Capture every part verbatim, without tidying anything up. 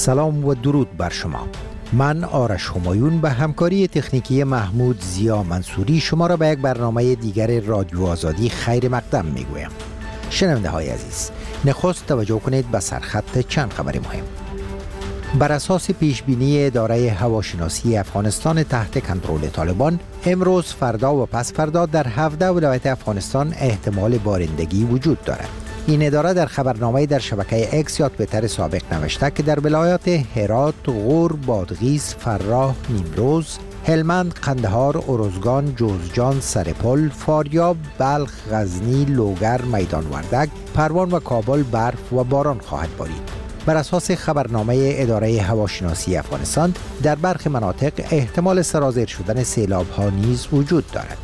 سلام و درود بر شما. من آرش همایون به همکاری تکنیکی محمود زیا منصوری شما را به یک برنامه دیگر رادیو آزادی خیر مقدم میگویم. شنونده های عزیز، نخست توجه کنید به سرخط چند خبر مهم. بر اساس پیشبینی اداره هواشناسی افغانستان تحت کنترل طالبان، امروز، فردا و پس فردا در هفده ولایت افغانستان احتمال بارندگی وجود دارد. این اداره در خبرنامه در شبکه اکس یا توییتر سابق نوشته که در ولایات هرات، غور، بادغیس، فراه، نیمروز، هلمند، قندهار، ارزگان، جوزجان، سرپل، فاریاب، بلخ، غزنی، لوگر، میدان وردک، پروان و کابل برف و باران خواهد بارید. بر اساس خبرنامه اداره هواشناسی افغانستان، در برخی مناطق احتمال سرازیر شدن سیلاب‌ها نیز وجود دارد.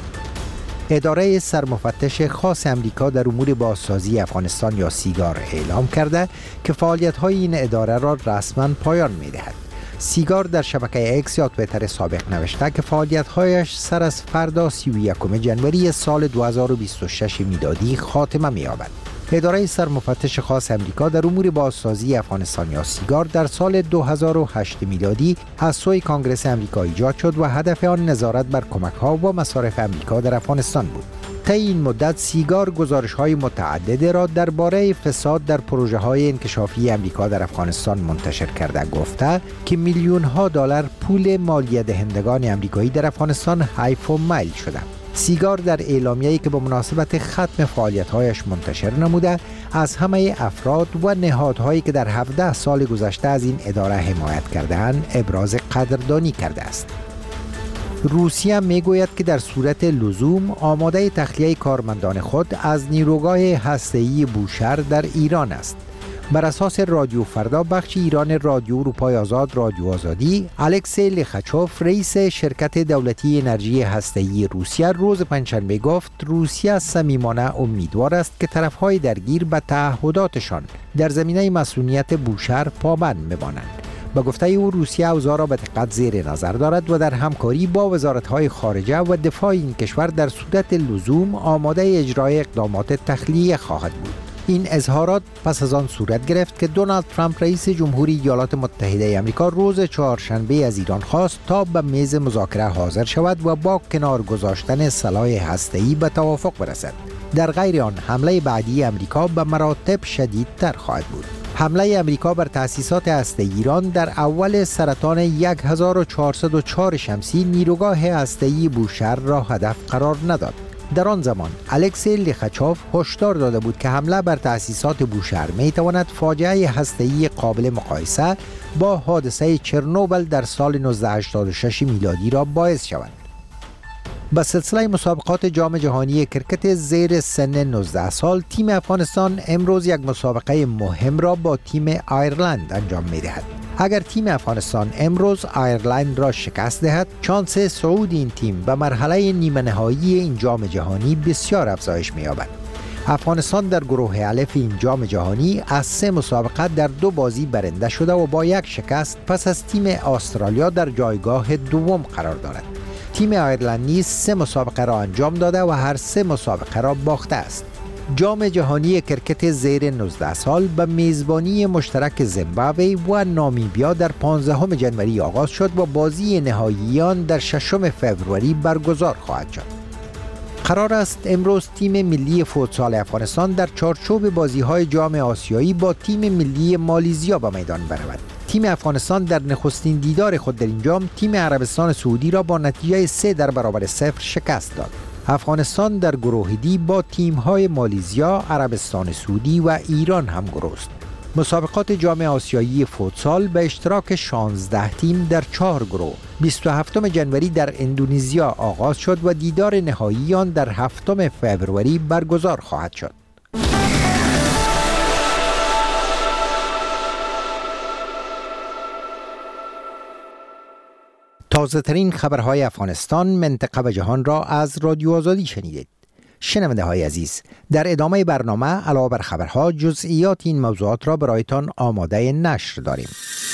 اداره سرمفتش خاص امریکا در امور بازسازی افغانستان یا سیگار اعلام کرده که فعالیت‌های این اداره را رسما پایان می‌دهد. سیگار در شبکه اکس یا توییتر سابق نوشته که فعالیت‌هایش سر از فردا سی و یکم ژانویه سال دو هزار و بیست و شش میلادی خاتمه می‌یابد. اداره سرمفتش خاص امریکا در امور بازسازی افغانستان یا سیگار در سال دو هزار و هشت میلادی از سوی کانگرس امریکا ایجاد شد و هدف آن نظارت بر کمک‌ها و مصارف امریکا در افغانستان بود. طی این مدت سیگار گزارش‌های متعدد را درباره فساد در پروژه‌های انکشافی امریکا در افغانستان منتشر کرده گفته که میلیون‌ها دلار پول مالیه دهندگان امریکایی در افغانستان حیف و میل شده. سیگار در اعلامیه‌ای که به مناسبت ختم فعالیت‌هایش منتشر نموده، از همه افراد و نهادهایی که در هفده سال گذشته از این اداره حمایت کرده‌اند ابراز قدردانی کرده است. روسیه میگوید که در صورت لزوم آماده تخلیه کارمندان خود از نیروگاه هسته‌ای بوشهر در ایران است. بر اساس رادیو فردا بخش ایران رادیو اروپای آزاد رادیو آزادی، الکسی لخچوف رئیس شرکت دولتی انرژی هسته‌ای روسیه روز پنجشنبه گفت روسیه صمیمانه امیدوار است که طرف‌های درگیر به تعهداتشان در زمینه مصونیت بوشهر پابند بمانند. به گفته او روسیه اوضاع را به دقت زیر نظر دارد و در همکاری با وزارت‌های خارجه و دفاع این کشور در صورت لزوم آماده اجرای اقدامات تخلیه خواهد بود. این اظهارات پس از آن صورت گرفت که دونالد ترامپ رئیس جمهوری ایالات متحده آمریکا روز چهارشنبه از ایران خواست تا به میز مذاکره حاضر شود و با کنار گذاشتن سلاح هسته‌ای به توافق برسد. در غیر آن حمله بعدی آمریکا به مراتب شدیدتر خواهد بود. حمله آمریکا بر تأسیسات هسته‌ای ایران در اول سرطان هزار و چهارصد و چهار شمسی نیروگاه هسته‌ای بوشهر را هدف قرار نداد. در آن زمان الکسی لخچوف هشدار داده بود که حمله بر تأسیسات بوشهر می‌تواند فاجعه هسته‌ای قابل مقایسه با حادثه چرنوبل در سال نوزده هشتاد و شش میلادی را باعث شود. با سلسله مسابقات جام جهانی کرکت زیر سن نوزده سال، تیم افغانستان امروز یک مسابقه مهم را با تیم آیرلند انجام می‌دهد. اگر تیم افغانستان امروز آیرلند را شکست دهد، شانس صعود این تیم به مرحله نیمه نهایی این جام جهانی بسیار افزایش می‌یابد. افغانستان در گروه الف این جام جهانی از سه مسابقه در دو بازی برنده شده و با یک شکست پس از تیم استرالیا در جایگاه دوم قرار دارد. تیم آیرلند نیز سه مسابقه را انجام داده و هر سه مسابقه را باخته است. جام جهانی کرکت زیر نوزده سال به میزبانی مشترک زیمبابوه و نامیبیا در پانزدهم ژانویه آغاز شد و بازی نهایی آن در ششم فوریه برگزار خواهد شد. قرار است امروز تیم ملی فوتسال افغانستان در چارچوب بازی‌های جام آسیایی با تیم ملی مالیزیا به میدان برود. تیم افغانستان در نخستین دیدار خود در این جام تیم عربستان سعودی را با نتیجه سه در برابر صفر شکست داد. افغانستان در گروه دی با تیم‌های مالیزیا، عربستان سعودی و ایران هم گروه است. مسابقات جام آسیایی فوتسال به اشتراک شانزده تیم در چهار گروه بیست و هفتم ژانویه در اندونزیا آغاز شد و دیدار نهایی آن در هفتم فوریه برگزار خواهد شد. تازه ترین خبرهای افغانستان، منطقه و جهان را از رادیو آزادی شنیدید. شنونده های عزیز، در ادامه برنامه علاوه بر خبرها جزئیات این موضوعات را برایتان آماده نشر داریم.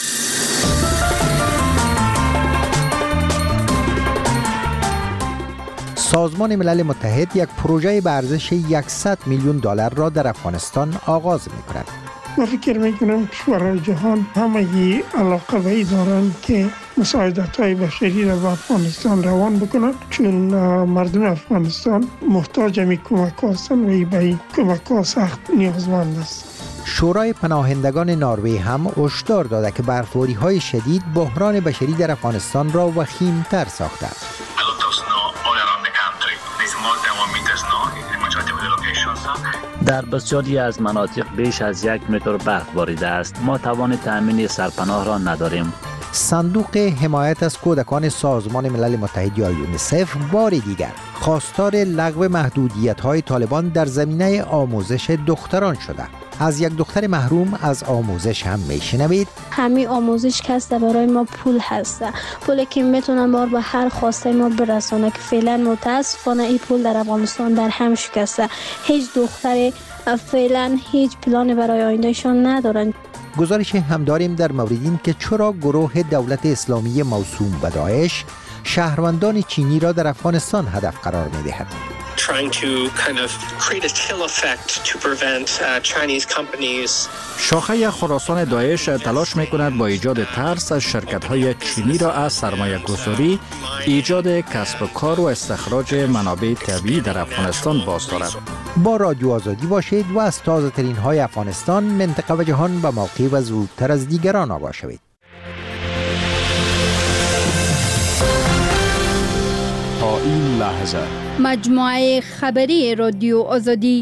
سازمان ملل متحد یک پروژه به ارزش صد میلیون دلار را در افغانستان آغاز می‌کند. و فکر میکنم کشورهای جهان همه علاقه به دارند که مساعدت های بشری را به افغانستان روان بکنند، چون مردم افغانستان محتاج می کمک هستند و به کمک ها سخت نیازمند است. شورای پناهندگان نروژ هم هشدار داده که برفباری های شدید بحران بشری در افغانستان را وخیم‌تر ساخته است. در بسیاری از مناطق بیش از یک متر برف باریده است. ما توان تأمین سرپناه را نداریم. صندوق حمایت از کودکان سازمان ملل متحد یا یونیسف بار دیگر خواستار لغو محدودیت‌های طالبان در زمینه آموزش دختران شده. از یک دختر محروم از آموزش هم میشنوید. همین آموزش که هست برای ما پول هست، پولی که میتونن بار به هر خواسته ما برسانه که فعلا متاسفانه این پول در افغانستان در هم شکسته. هیچ دختری فعلا هیچ پلان برای آیندهشان ندارن. گزارش هم داریم در مورد این که چرا گروه دولت اسلامی موسوم به داعش شهروندان چینی را در افغانستان هدف قرار می‌دهد. trying to kind of create a chill effect to prevent uh, Chinese companies. شاخه خراسان داعش تلاش می‌کند با ایجاد ترس از شرکت‌های چینی را از سرمایه‌گذاری، ایجاد کسب و کار و استخراج منابع طبیعی در افغانستان باز دارد. با رادیو آزادی باشید و از تازه‌ترین های افغانستان، منطقه و جهان به موقع و زودتر از دیگران آگاه شوید. تا این لحظه مجموعه خبری رادیو آزادی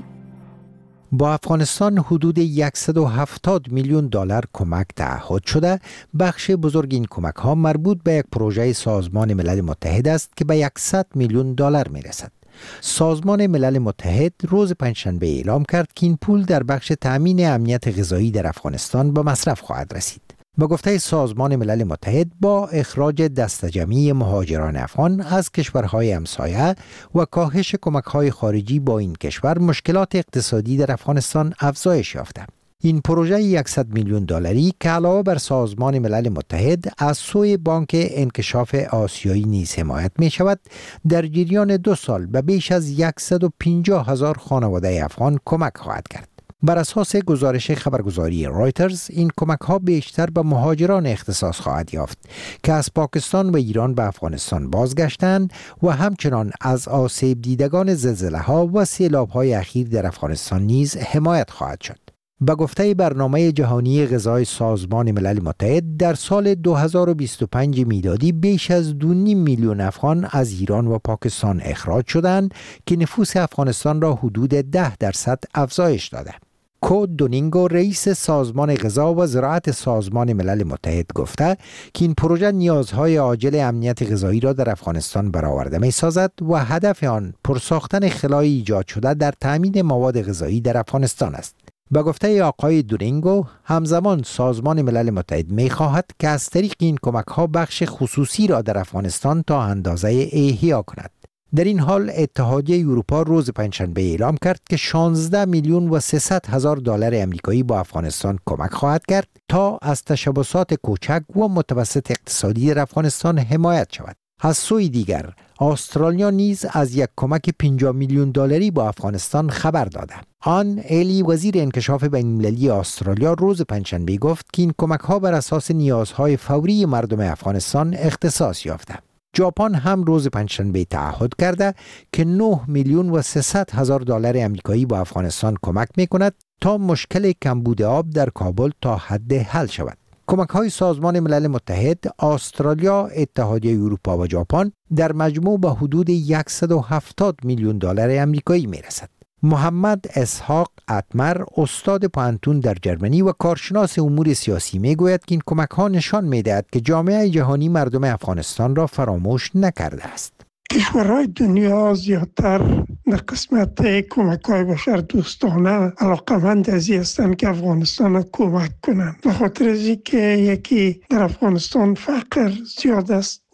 با افغانستان حدود صد و هفتاد میلیون دلار کمک تعهد شده. بخش بزرگ این کمک ها مربوط به یک پروژه سازمان ملل متحد است که به صد میلیون دلار می رسد. سازمان ملل متحد روز پنجشنبه اعلام کرد که این پول در بخش تأمین امنیت غذایی در افغانستان به مصرف خواهد رسید. با گفته سازمان ملل متحد، با اخراج دست جمعی مهاجران افغان از کشورهای همسایه و کاهش کمک‌های خارجی با این کشور، مشکلات اقتصادی در افغانستان افزایش یافته. این پروژه صد میلیون دلاری که علاوه بر سازمان ملل متحد از سوی بانک انکشاف آسیایی نیز حمایت می شود، در جریان دو سال به بیش از صد و پنجاه هزار خانواده افغان کمک خواهد کرد. بر اساس گزارش خبرگزاری رایترز، این کمک ها بیشتر به مهاجران اختصاص خواهد یافت که از پاکستان و ایران به افغانستان بازگشتند و همچنان از آسیب دیدگان زلزله ها و سیلاب های اخیر در افغانستان نیز حمایت خواهد شد. به گفته برنامه جهانی غذای سازمان ملل متحد، در سال دو هزار و بیست و پنج میلادی بیش از دو و نیم میلیون افغان از ایران و پاکستان اخراج شدند که نفوس افغانستان را حدود ده درصد افزایش داده. کو دونینگو، رئیس سازمان غذا و زراعت سازمان ملل متحد، گفته که این پروژه نیازهای عاجل امنیت غذایی را در افغانستان برآورده می‌سازد و هدف آن پرساختن خلای ایجاد شده در تامین مواد غذایی در افغانستان است. با گفته آقای دونینگو، همزمان سازمان ملل متحد می‌خواهد که از طریق این کمک‌ها بخش خصوصی را در افغانستان تا اندازه احیا کند. در این حال اتحادیه اروپا روز پنجشنبه اعلام کرد که شانزده میلیون و سیصد هزار دلار آمریکایی با افغانستان کمک خواهد کرد تا از تشبثات کوچک و متوسط اقتصادی در افغانستان حمایت شود. از سوی دیگر، استرالیا نیز از یک کمک پنجاه میلیون دلاری با افغانستان خبر داده. آن ایلی، وزیر انکشاف بین‌المللی استرالیا، روز پنجشنبه گفت که این کمک‌ها بر اساس نیازهای فوری مردم افغانستان اختصاص یافته. ژاپن هم روز پنجشنبه تعهد کرده که نه میلیون و سیصد هزار دلار آمریکایی با افغانستان کمک می‌کند تا مشکل کمبود آب در کابل تا حد حل شود. کمک‌های سازمان ملل متحد، استرالیا، اتحادیه اروپا و ژاپن در مجموع به حدود صد و هفتاد میلیون دلار آمریکایی می‌رسد. محمد اسحاق اتمر، استاد پانتون در جرمنی و کارشناس امور سیاسی، میگوید که این کمک‌ها نشان می‌دهد که جامعه جهانی مردم افغانستان را فراموش نکرده است. کشورهای دنیا زیادتر در قسمت کمک‌های بشر دوستانه علاقمند از این هستند که افغانستان کمک کنند. به خاطر از اینکه یکی در افغانستان فقر زیاد است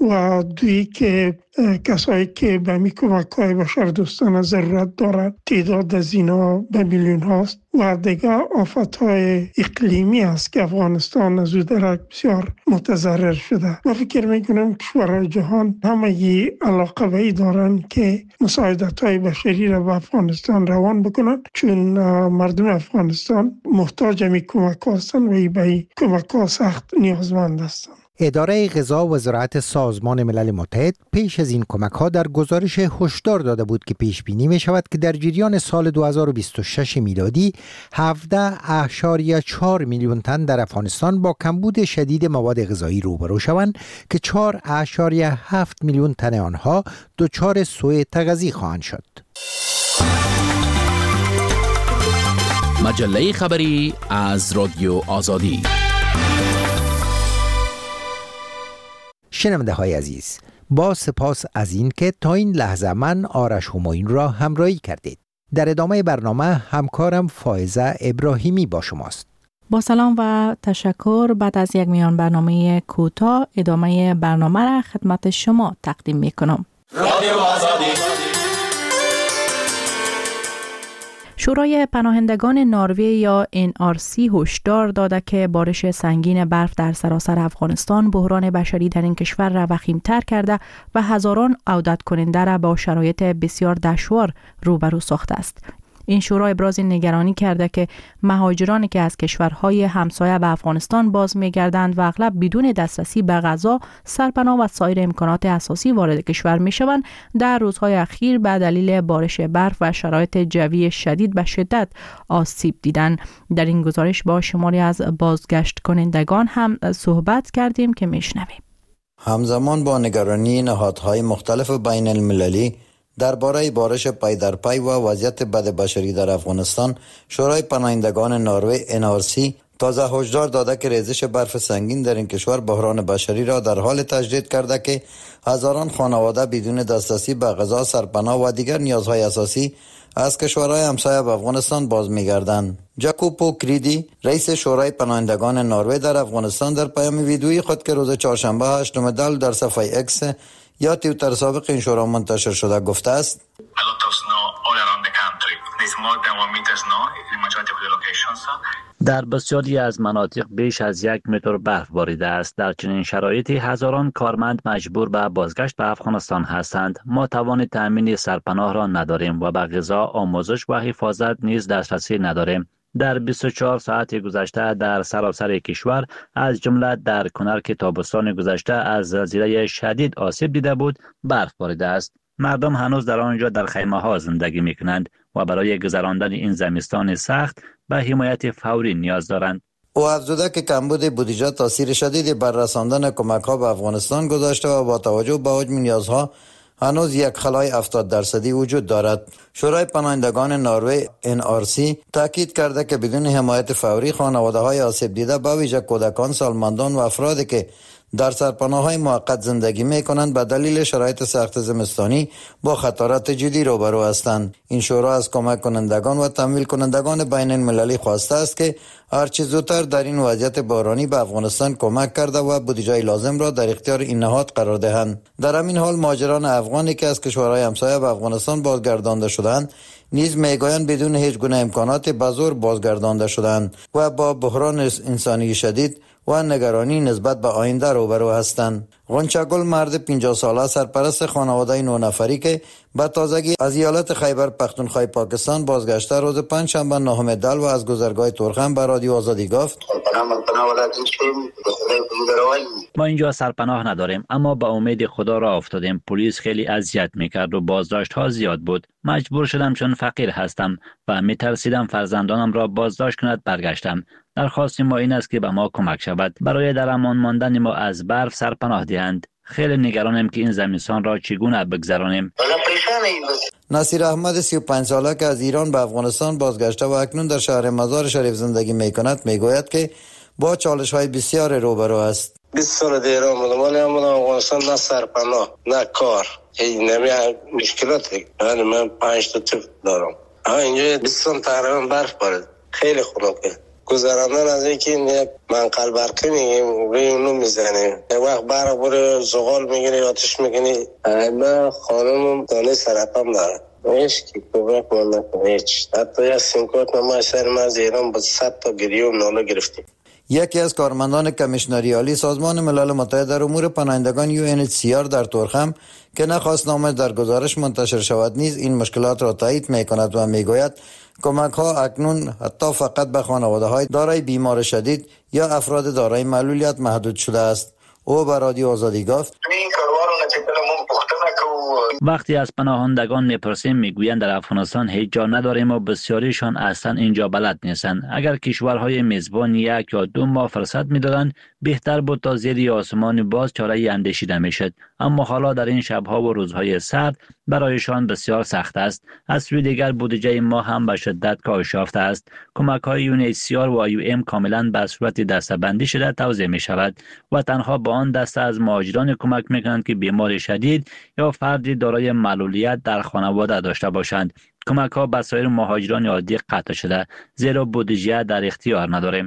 و دویی که کسایی که به می کمک های بشر دوستانه ضرورت دارد تعداد از اینا به میلیون هاست و دیگه آفت های اقلیمی است که افغانستان از او درک بسیار متضرر شده و فکر می کنم کشورهای جهان همه علاقه بایی دارن که مساعدت های بشری را به افغانستان روان بکنن، چون مردم افغانستان محتاج می کمک هستند و به کمک ها سخت نیازمند هستند. اداره غذا و زراعت سازمان ملل متحد پیش از این کمک‌ها در گزارش هشدار داده بود که پیش بینی می شود که در جریان سال دو هزار و بیست و شش میلادی هفده اشاریه چهار میلیون تن در افغانستان با کمبود شدید مواد غذایی روبرو شوند که چهار اشاریه هفت میلیون تن آنها دچار سوء تغذیه خواهند شد. مجله خبری از رادیو آزادی. شنونده های عزیز، با سپاس از این که تا این لحظه من آرش همایون را همراهی کردید. در ادامه برنامه همکارم فائزه ابراهیمی با شماست. با سلام و تشکر. بعد از یک میان برنامه کوتاه ادامه برنامه را خدمت شما تقدیم می کنم. رادیو آزادی. شورای پناهندگان نروژ یا ان آر سی هشدار داده که بارش سنگین برف در سراسر افغانستان بحران بشری در این کشور را وخیم‌تر کرده و هزاران عودت کننده را با شرایط بسیار دشوار روبرو ساخته است. این شورا ابراز نگرانی کرده که مهاجرانی که از کشورهای همسایه به افغانستان باز می‌گردند و اغلب بدون دسترسی به غذا، سرپناه و سایر امکانات اساسی وارد کشور می‌شوند، در روزهای اخیر به دلیل بارش برف و شرایط جوی شدید به شدت آسیب دیدند. در این گزارش با شماری از بازگشت کنندگان هم صحبت کردیم که میشنویم. همزمان با نگرانی نهادهای مختلف بین المللی درباره بارش پای در پای و وضعیت بد بشری در افغانستان، شورای پناهندگان نروژ ان آر سی تازه هشدار داده که ریزش برف سنگین در این کشور بحران بشری را در حال تجدید کرده که هزاران خانواده بدون دسترسی به غذا، سرپناه و دیگر نیازهای اساسی از کشورهای همسایه به افغانستان باز می‌گردند. جاکوپو کریدی، رئیس شورای پناهندگان نروژ در افغانستان، در پیام ویدیویی خود که روز چهارشنبه هشتم دی در صفحه اکس یا توییتر سابق این شورا منتشر شده گفته است: در بسیاری از مناطق بیش از یک متر برف باریده است. در چنین شرایطی هزاران کارمند مجبور به بازگشت به افغانستان هستند. ما توان تامین سرپناه را نداریم و به غذا، آموزش و حفاظت نیز دسترسی نداریم. در بیست و چهار ساعت گذشته در سراسر کشور از جمله در کنر که تابستان گذشته از زلزله شدید آسیب دیده بود، برف باریده است. مردم هنوز در آنجا در خیمه ها زندگی می کنند و برای گذراندن این زمستان سخت به حمایت فوری نیاز دارند. او افزوده که کمبود بودجه تاثیر شدیدی بر رساندن کمک ها به افغانستان گذاشته و با توجه به حجم نیازها هنوز یک خلای هفتاد درصدی وجود دارد. شورای پناهندگان نروژ ان آر سی تاکید کرده که بدون حمایت فوری خانواده های آسیب دیده به ویژه کودکان، سالمندان و افرادی که در سرپناه‌های موقت زندگی می‌کنند به دلیل شرایط سخت زمستانی با خطرات جدی روبرو هستند. این شورا از کمک کنندگان و تمویل کنندگان بین المللی خواسته است که هرچه زودتر در این وضعیت بحرانی به افغانستان کمک کرده و بودجه لازم را در اختیار این نهاد قرار دهند. در همین حال مهاجران افغانی که از کشورهای همسایه به افغانستان بازگردانده شدند نیز میگویند بدون هیچ گونه امکانات به زور بازگردانده شدند و با بحران انسانی شدید و نگرانی نسبت به آینده روبرو هستند. غنچه‌گل مرد پنجاه ساله سرپرست خانواده نه نفری که به تازگی از ایالت خیبر پختونخوا پاکستان بازگشته روز پنجشنبه نهم دی و از گذرگاه تورخم به رادیو آزادی گفت: ما اینجا سرپناه نداریم، اما به امید خدا را افتادیم. پلیس خیلی اذیت میکرد و بازداشت ها زیاد بود. مجبور شدم چون فقیر هستم و میترسیدم فرزندانم را بازداشت کند برگشتم. درخواست ما این است که به ما کمک شود برای در امان ماندن ما از برف سرپناه دهند. خیلی نگرانم که این زمستان را چگونه بگذرانیم. نصیر احمد سی و پنج ساله که از ایران به افغانستان بازگشته و اکنون در شهر مزار شریف زندگی میکند میگوید که با چالش های بسیار روبرو است. بیست سال در ایران بودم ولی من افغانستان نه سرپناه نه کار، هیچ نمی مشکلاتی. یعنی من پنج تا طفل دارم. اینجا بیست سال تقریبا برف بارید، خیلی خنکه. گذراندن از اینکه یک منقل برقی میگیم روی اونو میزنیم، یک وقت برق بره زغال میگیره آتش میگیره. من خانم دانه سرطان داره، هیچ کی کمک من نکنه، هیچ. حتی یک سیمکارت ما سر مرز ایران با صد تا گریه و ناله گرفتیم. یکی از کارمندان کمیشنری عالی سازمان ملل متحد در امور پناهندگان یو ان اچ سی آر در تورخم که نخواست نامش در گزارش منتشر شود نیز این مشکلات را تایید می‌کند و می‌گوید کمک ها اکنون حتی فقط به خانواده های دارای بیمار شدید یا افراد دارای معلولیت محدود شده است. او به رادیو آزادی گفت وقتی از پناهندگان میپرسیم میگویند در افغانستان هیچ جا نداریم و بسیاریشان اصلا اینجا بلد نیستند. اگر کشورهای میزبان یک یا دو ماه فرصت میدادند بهتر بود تا زیر آسمان باز چاره اندیشیده میشد، اما حالا در این شبها و روزهای سرد برایشان بسیار سخت است. از سوی دیگر بودجه ما هم به شدت کاهش یافته است. کمک های یو ان اچ سی آر و آی او ام کاملا به صورت دسته‌بندی شده توزیع می شود و تنها با آن دسته از مهاجران کمک می کنند که بیمار شدید یا فردی دارای معلولیت در خانواده داشته باشند. کمک ها به سایر مهاجران عادی قطع شده زیرا بودجه در اختیار نداریم.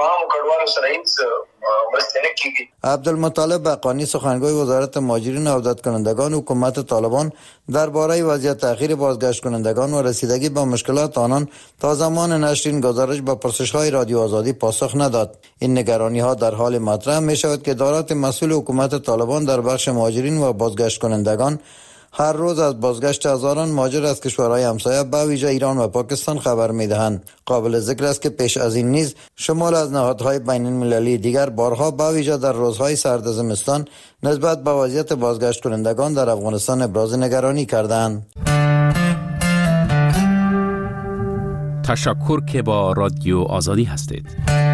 عبدالمطلب بقانی سخنگوی وزارت مهاجرین و عودتکنندگان حکومت طالبان درباره وضعیت تأخیر بازگشت کنندگان و رسیدگی به مشکلات آنان تا زمان نشر این گزارش به پرسش‌های رادیو آزادی پاسخ نداد. این نگرانی ها در حال مطرح می شود که ادارات مسئول حکومت طالبان در بخش مهاجرین و بازگشت کنندگان هر روز از بازگشت هزاران مهاجر از کشورهای همسایه به ویژه ایران و پاکستان خبر می‌دهند. قابل ذکر است که پیش از این نیز شمال از نهادهای بین المللی دیگر بارها به ویژه در روزهای سرد زمستان نسبت به وضعیت بازگشت کنندگان در افغانستان ابراز نگرانی کردند. تشکر که با رادیو آزادی هستید.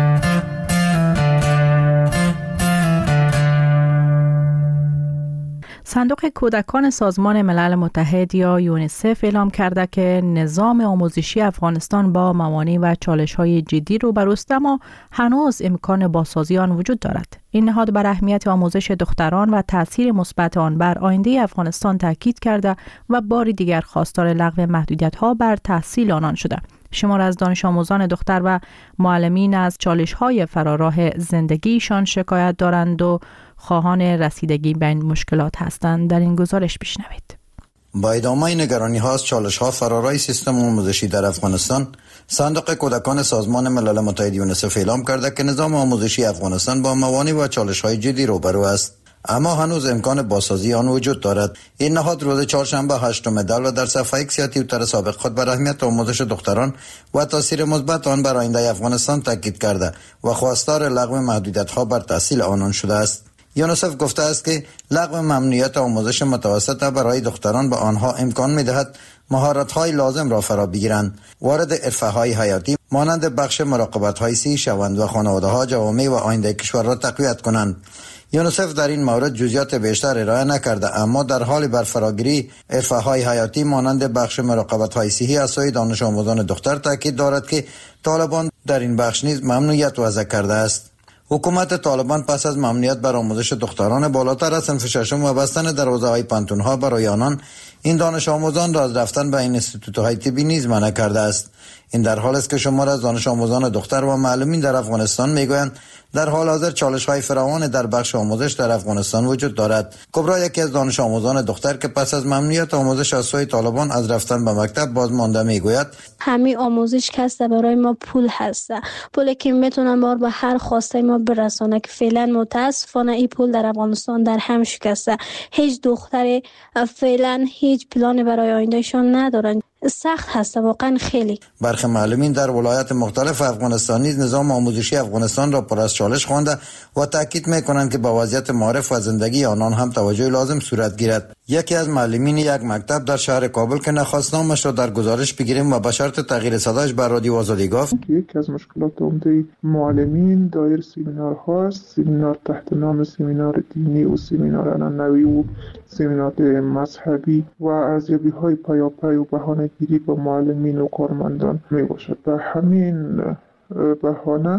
صندوق کودکان سازمان ملل متحد یا یونیسف اعلام کرده که نظام آموزشی افغانستان با موانع و چالش‌های جدی روبروست، اما هنوز امکان بازسازی آن وجود دارد. این نهاد بر اهمیت آموزش دختران و تاثیر مثبت آن بر آینده افغانستان تاکید کرده و بار دیگر خواستار لغو محدودیت‌ها بر تحصیل آنان شده. شمار از دانش آموزان دختر و معلمین از چالش‌های فراراه زندگیشان شکایت دارند و خواهان رسیدگی به این مشکلات هستند. در این گزارش بشنوید. با ادامه نگرانی ها از چالش ها فرارای سیستم آموزشی در افغانستان، صندوق کودکان سازمان ملل متحد یونیسف اعلام کرده که نظام آموزشی افغانستان با موانع و چالش های جدی روبرو است، اما هنوز امکان بازسازی آن وجود دارد. این نهاد روز چهارشنبه هشتم دلو در صفحه ایکس یا توییتر سابق خود بر اهمیت آموزش دختران و تاثیر مثبت آن بر آینده افغانستان تاکید کرده و خواستار لغو محدودیت ها بر تحصیل آنان شده است. یونیسف گفته است که لغو ممنوعیت آموزش متوسط برای دختران به آنها امکان می‌دهد مهارت‌های لازم را فرا بگیرند، وارد حرفه‌های حیاتی مانند بخش مراقبت‌های صحی شوند و خانواده‌ها جوامع و آینده کشور را تقویت کنند. یونیسف در این مورد جزئیات بیشتر ارائه نکرده، اما در حال برفراگیری حرفه‌های حیاتی مانند بخش مراقبت‌های صحی از سوی دانش آموزان دختر تاکید دارد که طالبان در این بخش نیز ممنوعیت وضع کرده است. حکومت طالبان پس از ممنوعیت بر آموزش دختران بالاتر از صنف ششم و بستن دروازه‌های پانتون‌ها برای آنان، این دانش آموزان را از رفتن به این انستیتوت‌های طبی نیز منع کرده است. این در حال است که شمار از دانش آموزان دختر و معلمین در افغانستان میگویند در حال حاضر چالش‌های فراوان در بخش آموزش در افغانستان وجود دارد. کبرا یکی از دانش آموزان دختر که پس از ممنوعیت آموزش از سوی طالبان از رفتن به مکتب بازمانده میگوید همین آموزش کسته برای ما پول هسته، پولی که میتونن بار به هر خواسته ما برسانه که فعلا متاسفانه این پول در افغانستان در هم شکسته. هیچ دختری فعلا هیچ پلانی برای آیندهشون ندارن. سخت هست واقعا خیلی. برخی معلمین در ولایات مختلف افغانستان نیز نظام آموزشی افغانستان را پر از چالش خوانده و تاکید میکنند که به وضعیت معارف و زندگی آنان هم توجه لازم صورت گیرد. یکی از معلمین یک مکتب در شهر کابل که نخواست نامش را در گزارش بگیریم و به شرط تغییر صداش بر رادیو آزادی گفت یکی از مشکلات عمده معلمین دایر سمینارها است، سمینار تحت نام سمینار دینی و سمینار عنعنوی و سمینار مذهبی و ارزیابی های پیاپی و بهانه گیری با معلمین و کارمندان می باشد. به همین بهانه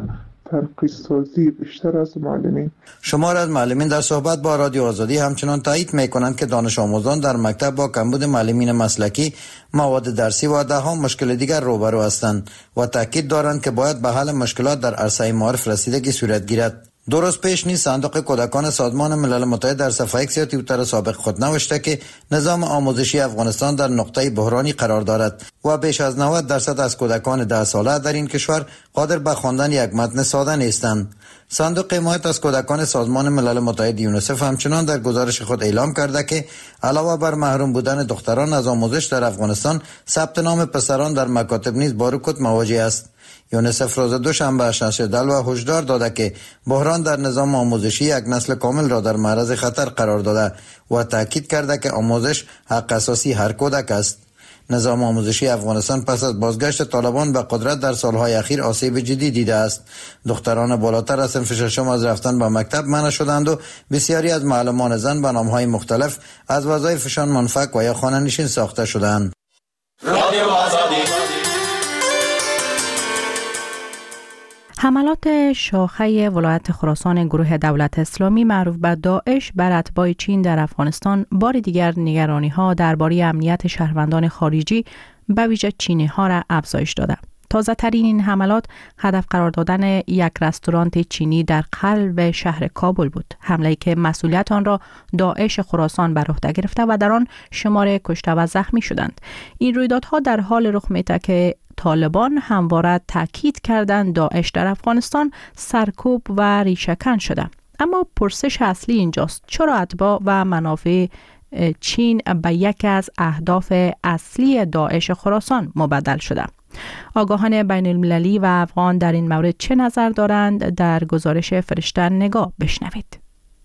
تنقیص سازی بیشتر از معلمین. شمار از معلمین در صحبت با رادیو آزادی همچنان تایید میکنند که دانش آموزان در مکتب با کمبود معلمین مسلکی، مواد درسی و دهها مشکل دیگر روبرو هستند و تاکید دارند که باید به حل مشکلات در عرصه معارف رسیدگی صورت گیرد. دو روز پیش نیز صندوق کودکان سازمان ملل متحد در صفحه ایکس یا توییتر سابق خود نوشته که نظام آموزشی افغانستان در نقطه بحرانی قرار دارد و بیش از نود درصد از کودکان ده ساله در این کشور قادر به خواندن یک متن ساده نیستند. صندوق حمایت از کودکان سازمان ملل متحد یونیسف همچنان در گزارش خود اعلام کرده که علاوه بر محروم بودن دختران از آموزش در افغانستان، ثبت نام پسران در مکاتب نیز با رکود مواجه است. یونیسف روز دوشنبه نشر و هشدار داده که بحران در نظام آموزشی یک نسل کامل را در معرض خطر قرار داده و تاکید کرده که آموزش حق اساسی هر کودک است. نظام آموزشی افغانستان پس از بازگشت طالبان به قدرت در سالهای اخیر آسیب جدی دیده است. دختران بالاتر از صنف ششم از رفتن به مکتب منع شدند و بسیاری از معلمان زن به نامهای مختلف از وظایفشان منفک و یا خانه نشین ساخته شدند. رادیو آزادی. حملات شاخه ولایت خراسان گروه دولت اسلامی معروف به داعش بر اتباع چین در افغانستان بار دیگر نگرانی‌ها درباره امنیت شهروندان خارجی به ویژه چینی ها را افزایش داده. تازه ترین این حملات هدف قرار دادن یک رستوران چینی در قلب شهر کابل بود. حمله‌ای که مسئولیت آن را داعش خراسان بر عهده گرفته و در آن شمار کشته و زخمی شدند. این رویدادها در حال رخ می‌دهد که طالبان همواره تاکید کردند داعش در افغانستان سرکوب و ریشه‌کن شده. اما پرسش اصلی اینجاست: چرا اتباع و منافع چین به یکی از اهداف اصلی داعش خراسان مبدل شده؟ آگاهان بین المللی و افغان در این مورد چه نظر دارند؟ در گزارش فرشته نگاه بشنوید.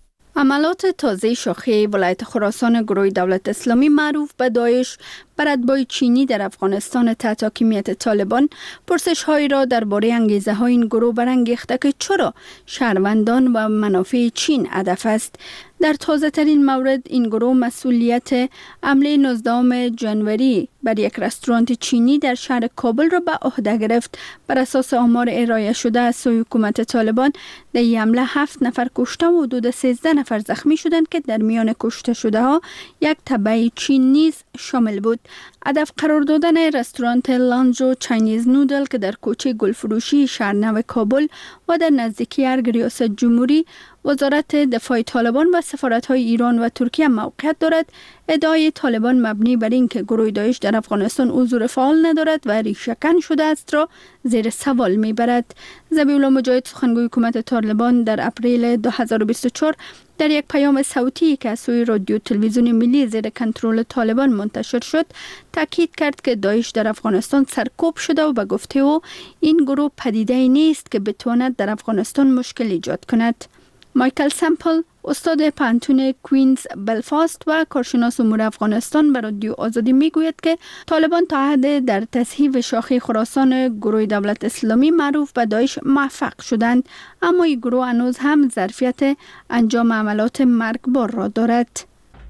عملات تازه شاخه ولایت خراسان گروه دولت اسلامی معروف به داعش بر اتباع چینی در افغانستان تحت حاکمیت طالبان پرسش هایی را درباره انگیزه های این گروه برانگیخته که چرا شهروندان و منافع چین هدف است. در تازه ترین مورد این گروه مسئولیت حمله نوزدهم ژانویه بر یک رستوران چینی در شهر کابل را به عهده گرفت. بر اساس آمار ارائه شده از سوی حکومت طالبان در این حمله هفت نفر کشته و حدود سیزده نفر زخمی شدند که در میان کشته شده ها یک تبع چین نیز شامل بود. هدف قرار دادن رستوران لانج و چاینیز نودل که در کوچه گلفروشی شهر نو کابل و در نزدیکی ارگ ریاست جمهوری وزارت دفاع طالبان و سفارت‌های ایران و ترکیه موقعیت دارد، ادعای طالبان مبنی بر این که گروه داعش در افغانستان حضور فعال ندارد و ریشه‌کن شده است را زیر سوال می‌برد. ذبیح مجاهد سخنگوی حکومت طالبان در اپریل دو هزار و بیست و چهار در یک پیام صوتی که از سوی رادیو تلویزیون ملی زیر کنترل طالبان منتشر شد تاکید کرد که داعش در افغانستان سرکوب شده و به گفته او این گروه پدیده‌ای نیست که بتواند در افغانستان مشکل ایجاد کند. مایکل سمپل، استاد پانتون کوینز بلفاست و کارشناس امور افغانستان به رادیو آزادی میگوید که طالبان تا حد در تصحیح شاخه خراسان گروه دولت اسلامی معروف به داعش موفق شدند، اما این گروه هنوز هم ظرفیت انجام عملات مرگبار را دارد.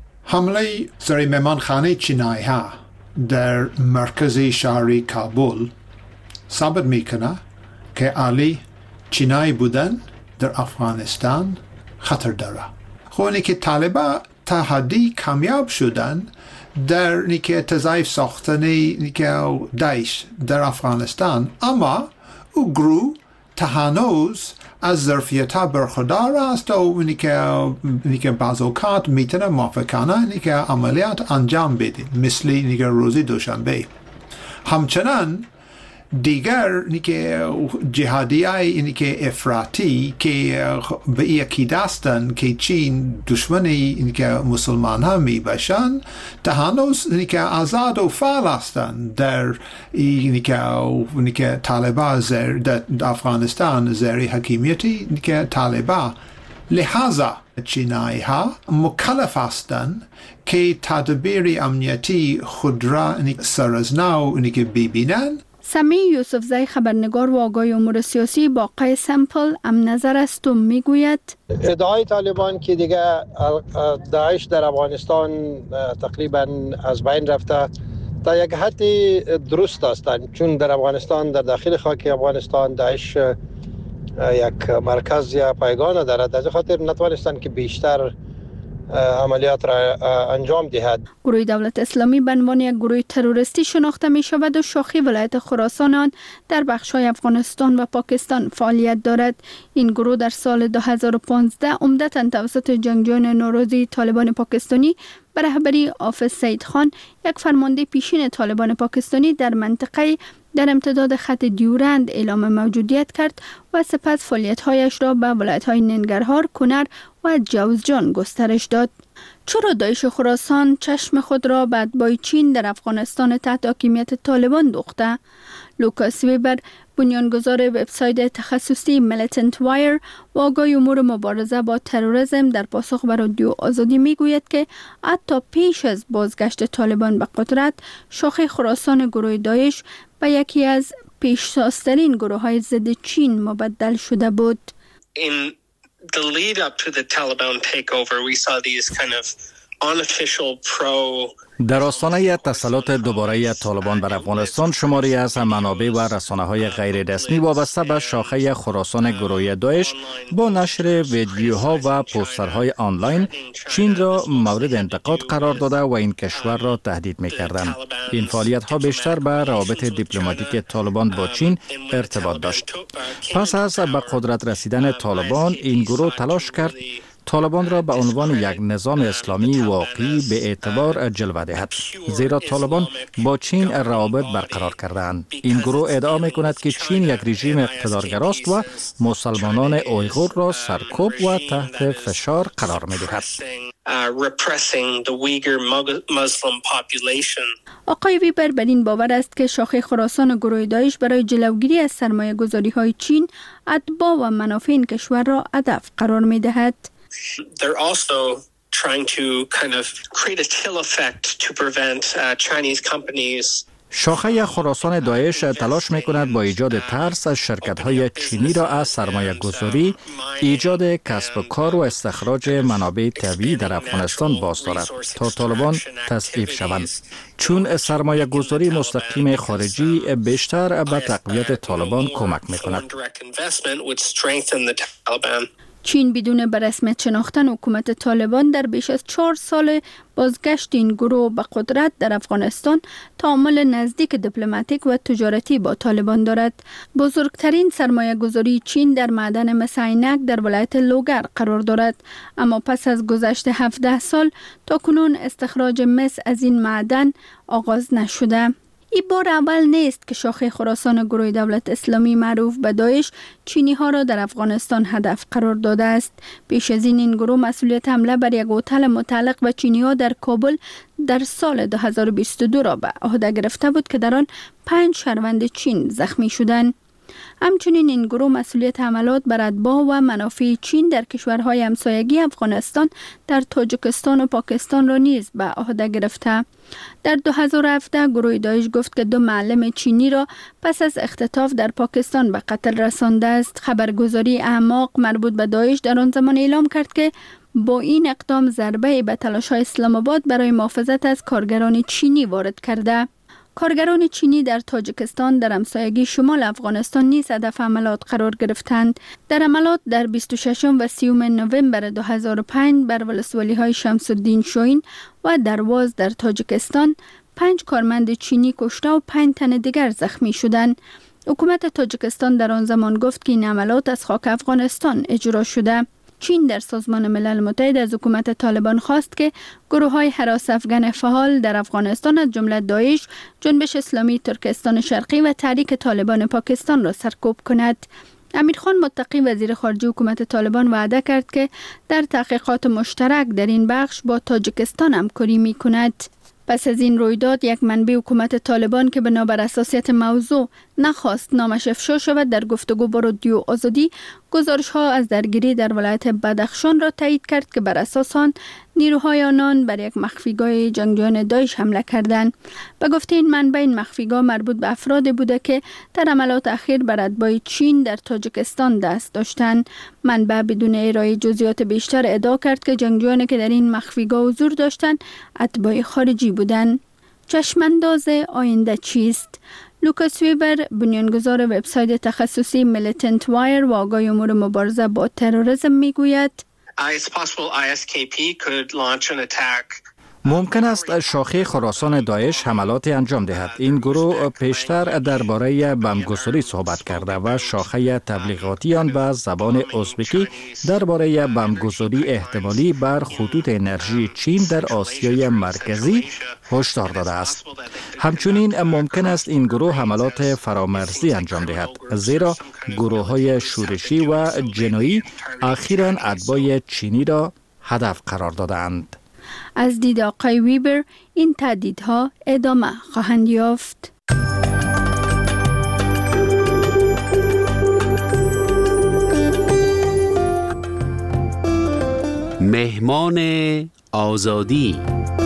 حمله سر مهمانخانه چینایی ها در مرکز شهری کابل ثابت میکنه که علی چینایی بودن در افغانستان خطر داره. خونی که طالبا تا حدی کامیاب شدن در نیکه تضعیف ساختنی نیکه داعش در افغانستان، اما او گروه تا هنوز از ظرفیت ها برخوردار است و نیکه بعض اوقات میتونه موافقانه نیکه عملیات انجام بده، مثل نیکه روزی دوشنبه. همچنان دیگر نیکه جهادی های نیکه افراطی که به یکی دستن که چین دشمنی نیکه مسلمان ها می باشن تا هنوز نیکه آزاد و فعال هستند در نیکه نیکه طالبان در افغانستان زیر حکیمیتی نیکه طالبان. لحاظا چینایی ها مکلف هستند که تدبیر امنیتی خود را سرازنو نیکه ببینند. سمی یوسفزی خبرنگار و آگاه امور سیاسی با قای سمپل هم نظر است و میگوید ادعای طالبان که دیگه داعش در افغانستان تقریبا از بین رفته تا یک حدی درست هستند، چون در افغانستان در داخل خاک افغانستان داعش یک مرکز یا پایگان دارد، از خاطر نتوانستند که بیشتر عملیات را انجام دهد. گروه دولت اسلامی به عنوان یک گروه تروریستی شناخته می شود و شاخه ولایت خراسان آن در بخش‌های افغانستان و پاکستان فعالیت دارد. این گروه در سال دو هزار و پانزده عمدتاً توسط جنگجویان نوروزی طالبان پاکستانی به رهبری حافظ سید خان، یک فرمانده پیشین طالبان پاکستانی، در منطقه در امتداد خط دیورند اعلام موجودیت کرد و سپس فعالیت‌هایش را به ولایت‌های ننگرهار، کنر و جوزجان گسترش داد. چرا داعش خراسان چشم خود را به اتباع چین در افغانستان تحت حاکمیت طالبان دوخته؟ لوکاس ویبر، بنیانگذار وبسایت تخصصی میلیتنت وایر و آگاه امور مبارزه با تروریسم، در پاسخ به رادیو آزادی میگوید که حتی پیش از بازگشت طالبان به قدرت، شاخه خراسان گروه داعش به یکی از پیشتازترین گروه های ضد چین مبدل شده بود. In the lead up to the Taliban takeover, we saw these kind of unofficial pro در آستانه تسلط دوباره طالبان بر افغانستان، شماری از منابع و رسانه‌های غیر رسمی وابسته به شاخه خراسان گروه داعش با نشر ویدیوها و پوسترهای آنلاین چین را مورد انتقاد قرار داده و این کشور را تهدید می‌کردند. این فعالیت‌ها بیشتر به روابط دیپلماتیک طالبان با چین ارتباط داشت. پس از به قدرت رسیدن طالبان، این گروه تلاش کرد طالبان را به عنوان یک نظام اسلامی واقعی به اعتبار جلوه دهد، زیرا طالبان با چین روابط برقرار کردند. این گروه ادعا می کند که چین یک رژیم اقتدارگراست و مسلمانان اویغور را سرکوب و تحت فشار قرار می دهد. آقای ویبر بر این باور است که شاخه خراسان گروه داعش برای جلوگیری از سرمایه گذاری های چین، اتباع و منافع این کشور را هدف قرار می دهد. They're also trying to kind of create a chill effect to prevent uh, Chinese companies. شاخه خراسان داعش تلاش می‌کند با ایجاد ترس از شرکت‌های چینی را از سرمایه گذاری، ایجاد کسب و کار و استخراج منابع طبیعی در افغانستان باز دارد تا طالبان تضعیف شوند. چون سرمایه گذاری مستقیم خارجی بیشتر به تقویت طالبان کمک می‌کند. چین بدون به رسمیت شناختن حکومت طالبان در بیش از چهار سال بازگشت این گروه به قدرت در افغانستان تعامل نزدیک دیپلماتیک و تجارتی با طالبان دارد. بزرگترین سرمایه گذاری چین در معدن مس عینک در ولایت لوگر قرار دارد، اما پس از گذشت هفده سال تا کنون استخراج مس از این معدن آغاز نشده. این بار اول نیست که شاخه خراسان گروه دولت اسلامی معروف به داعش چینی ها را در افغانستان هدف قرار داده است. پیش از این این گروه مسئولیت حمله بر یک هتل متعلق به چینی ها در کابل در سال دو هزار و بیست و دو را به عهده گرفته بود که در آن پنج شهروند چین زخمی شدند. همچنین این گروه مسئولیت حملات بر اتباع و منافع چین در کشورهای همسایگی افغانستان در تاجیکستان و پاکستان را نیز به عهده گرفته. در دو هزار و هفده گروه داعش گفت که دو معلم چینی را پس از اختطاف در پاکستان به قتل رسانده است. خبرگزاری اعماق مربوط به داعش در آن زمان اعلام کرد که با این اقدام ضربه به تلاش‌های اسلام آباد برای محافظت از کارگران چینی وارد کرده. کارگران چینی در تاجیکستان در همسایگی شمال افغانستان نیز هدف عملیات قرار گرفتند. در عملیات در بیست و ششم و سیوم نوامبر دو هزار و پنج بر ولسوالی‌های شمس الدین شوین و درواز در تاجیکستان پنج کارمند چینی کشته و پنج تن دیگر زخمی شدند. حکومت تاجیکستان در آن زمان گفت که این عملیات از خاک افغانستان اجرا شده. چین در سازمان ملل متحد از حکومت طالبان خواست که گروه‌های هراس افغان فعال در افغانستان از جمله داعش، جنبش اسلامی ترکستان شرقی و تحریک طالبان پاکستان را سرکوب کند. امیرخان متقی وزیر خارجه حکومت طالبان وعده کرد که در تحقیقات مشترک در این بخش با تاجیکستان همکاری می‌کند. پس از این رویداد یک منبع حکومت طالبان که بنابر اساسیت موضوع نخواست نامش افشا شود در گفتگو با رادیو آزادی گزارش ها از درگیری در ولایت بدخشان را تایید کرد که بر اساس آن نیروهای آنان بر یک مخفیگاه جنگجویان داعش حمله کردند. به گفته این منبع این مخفیگاه مربوط به افرادی بوده که در حملات اخیر بر اتباع چین در تاجیکستان دست داشتند. منبع بدون ارائه جزئیات بیشتر ادعا کرد که جنگجویانی که در این مخفیگاه حضور داشتند اتباع خارجی بودند. چشمانداز آینده چیست؟ لوکاس ویبر بنیانگذار وبسایت تخصصی میلیتنت وایر و آگاه امور مبارزه با تروریسم میگوید It's possible آی اس کی پی could launch an attack. ممکن است شاخه خراسان داعش حملاتی انجام دهد. این گروه پیشتر درباره بمگسوری صحبت کرده و شاخه تبلیغاتی آن به زبان ازبکی درباره بمگسوری احتمالی بر خطوط انرژی چین در آسیای مرکزی هشدار داده است. همچنین ممکن است این گروه حملات فرامرزی انجام دهد، زیرا گروه‌های شورشی و جنایی اخیراً اتباع چینی را هدف قرار دادند. از دید آقای ویبر این تهدیدها ادامه خواهند یافت. مهمان آزادی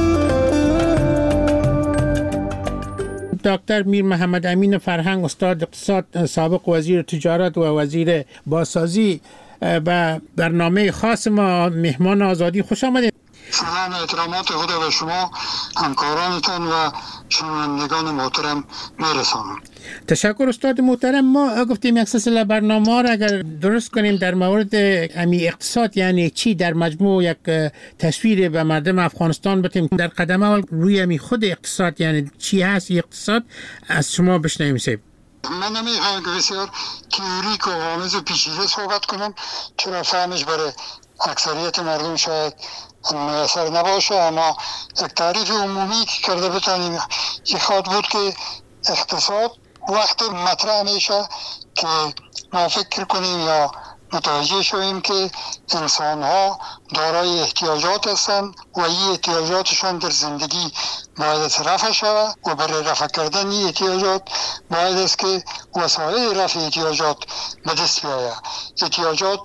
دکتر میر محمد امین فرهنگ، استاد اقتصاد، سابق وزیر تجارت و وزیر بازسازی، به برنامه خاص ما مهمان آزادی خوش آمدید. سلام، احترامات خدا به شما، همکارانتان و شنوندگان محترم میرسانم. تشکر استاد محترم. ما گفتیم یک سلسله برنامه را اگر درست کنیم در مورد امی اقتصاد یعنی چی، در مجموع یک تصویر به مردم افغانستان بدیم. در قدم اول روی امی خود اقتصاد یعنی چی هست اقتصاد از شما بشنویم. سیب من نمیخوام که بسیار تئوریک و غامض و پیچیده صحبت کنم، چرا فهمش برای اکثریت مردم شاید میسر نباشه، اما یک تعریف عمومی که کرده بتانیم یک خواد بود که اقتصاد وقت مطرح میشه که ما فکر کنیم یا متوجه شویم که انسان ها دارای احتیاجات هستند و این احتیاجاتشان در زندگی باید رفع شود و برای رفع کردن این احتیاجات باید است که وسایل رفع احتیاجات به دست بیاید. احتیاجات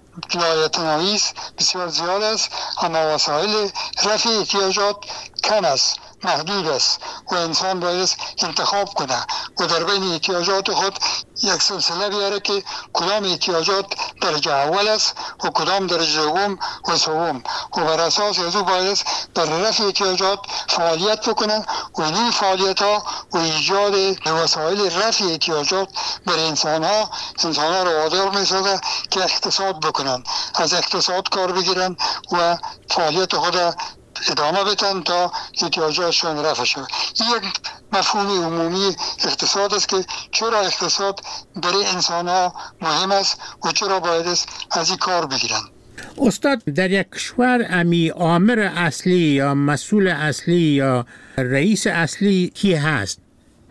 لایتناهی بسیار زیاد است، اما وسایل رفع احتیاجات کم است، محدود است و انسان باید انتخاب کنه و در بین احتیاجات خود یک سلسله بیاره که کدام احتیاجات درجه اول است و کدام درجه دوم و سوم و بر اساس از او باید در رفع احتیاجات فعالیت بکنه و این فعالیت ها و ایجاد وسایل رفع احتیاجات برای انسان ها انسان ها را وادار میسازه که اقتصاد بکنن، از اقتصاد کار بگیرن و فعالیت خود ادامه بدن تا احتیاجاتشون رفع شود. این یک مفهوم عمومی اقتصاد است که چرا اقتصاد برای انسان ها مهم است و چرا باید از این کار بگیرن. استاد، در یک کشور امی آمر اصلی یا مسئول اصلی یا رئیس اصلی کی هست؟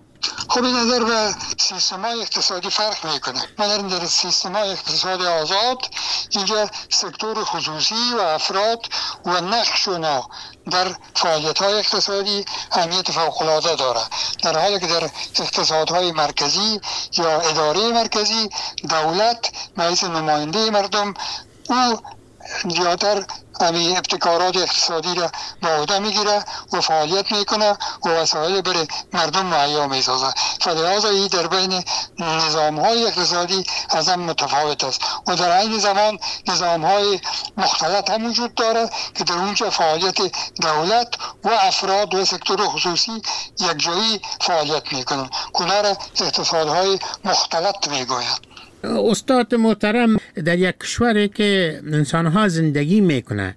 خب این نظر به سیستم های اقتصادی فرق میکنه. ما در سیستم های اقتصادی آزاد اینجا سکتور خصوصی و افراد و نقش اونا در فعالیت های اقتصادی اهمیت فوق العاده داره، در حالی که در اقتصادهای مرکزی یا اداره مرکزی دولت باعث نماینده مردم او زیادتر امی ابتکارات اقتصادی را به عهده میگیره و فعالیت میکنه و وسایل برای مردم مهیا میسازه. فلذا این در بین نظام های اقتصادی از هم متفاوت است و در این زمان نظام های مختلط هم وجود داره که در اونجا فعالیت دولت و افراد و سکتور خصوصی یک جایی فعالیت میکنن. کنار اقتصادهای مختلط میگوید. استاد محترم، در یک کشوری که انسانها زندگی میکنه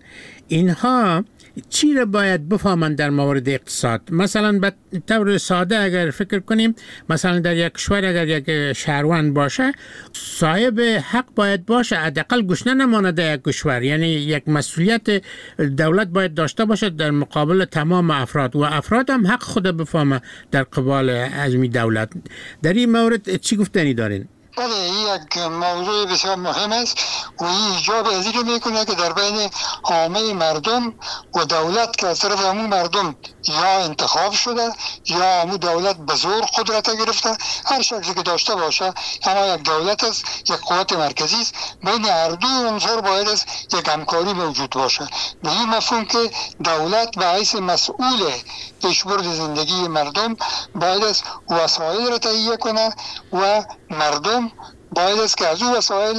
اینها چی را باید بفهمند در مورد اقتصاد؟ مثلا به طور ساده اگر فکر کنیم، مثلا در یک کشور اگر یک شهروند باشه صاحب حق باید باشه، حداقل گشنه نمانه در یک کشور، یعنی یک مسئولیت دولت باید داشته باشه در مقابل تمام افراد و افراد هم حق خود بفهمه در قبال ازمی دولت. در این مورد چی گفتنی دارین؟ بله، این یک موضوع بسیار مهم است و این ایجاب از این میکنه که در بین عامه مردم و دولت که از طرف همون مردم یا انتخاب شده یا همون دولت به زور قدرت گرفته، هر شکلی که داشته باشه، اما یک دولت است، یک قوت مرکزی است، بین هر دو عنصر باید است یک همکاری موجود باشه. به این مفهوم که دولت به حیث مسئول پیشبرد زندگی مردم باید است وسایل را تهیه کنه و مردم باید است که از او وسایل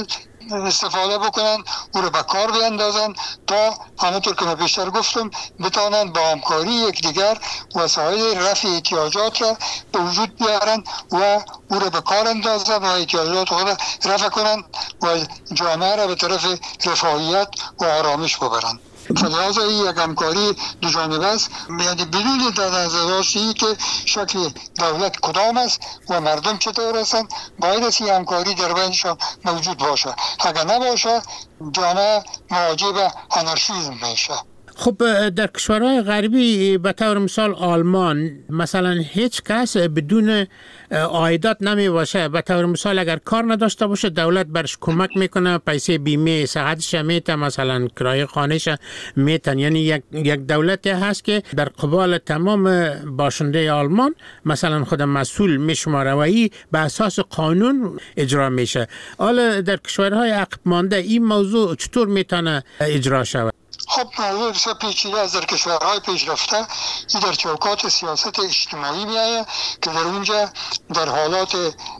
استفاده بکنن، او رو به کار بیندازن تا همونطور که من بیشتر گفتم بتانن با همکاری یکدیگر وسایل رفع احتیاجات را به وجود بیارن و او را به کار اندازن و احتیاجات خود را رفع کنن و جامعه را به طرف رفاهیت و آرامش ببرن. فلحاظا این یک همکاری دو جانبه است، یعنی بدون در نظر داشتی که شکل دولت کدام است و مردم چطور هستند، باید است این همکاری در بینشان موجود باشه. اگر نباشه جامعه مواجه به آنارشیسم میشه. خب در کشورهای غربی به طور مثال آلمان مثلا هیچ کس بدون عایدات نمی باشه. به طور مثال اگر کار نداشته باشه دولت برش کمک میکنه، پیسه بیمه صحتش میته، مثلا کرایه خانهش میتن. یعنی یک یک دولتی هست که در قبال تمام باشنده آلمان مثلا خود مسئول میشماره و این به اساس قانون اجرا میشه. حالا در کشورهای عقب مانده این موضوع چطور میتونه اجرا شود؟ خب موضوع بسیار پیچیده از در کشورهای پیشرفته این در چوکات سیاست اجتماعی میآید که در اونجا در حالات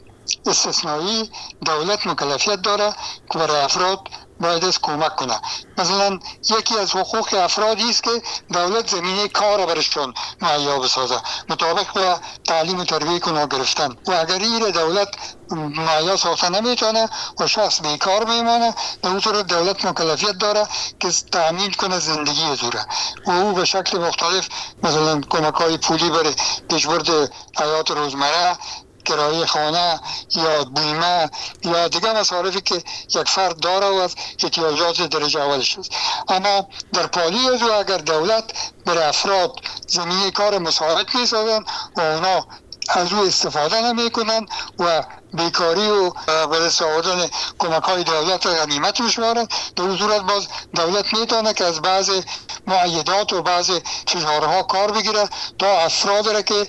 استثنایی دولت مکلفیت داره که برای افراد باید از کمک کنه. مثلا یکی از حقوق افرادی است که دولت زمینه کار برشون مهیا بسازه مطابق با تعلیم و تربیه کنه گرفتن و اگر این دولت مهیا ساخته نمیتونه و شخص بیکار میمانه، به اون طور دولت مکلفیت داره که تامین کنه زندگی دوره و او به شکل مختلف مثلا کمک های پولی برای پیشبرد حیات روزمره، کرایه خانه یا بیمه یا دیگه مصارفی که یک فرد داره و از احتیاجات درجه اولش است. اما در پالی از او اگر دولت برای افراد زمینه کار مساعد میسازن و اونا از او استفاده نمی کنن و بیکاری و به دست آوردن کمک های دولت را غنیمت میشمارن، در اون صورت باز دولت میتونه که از بعض معایدات و بعض فشارها کار بگیره تا افراد را که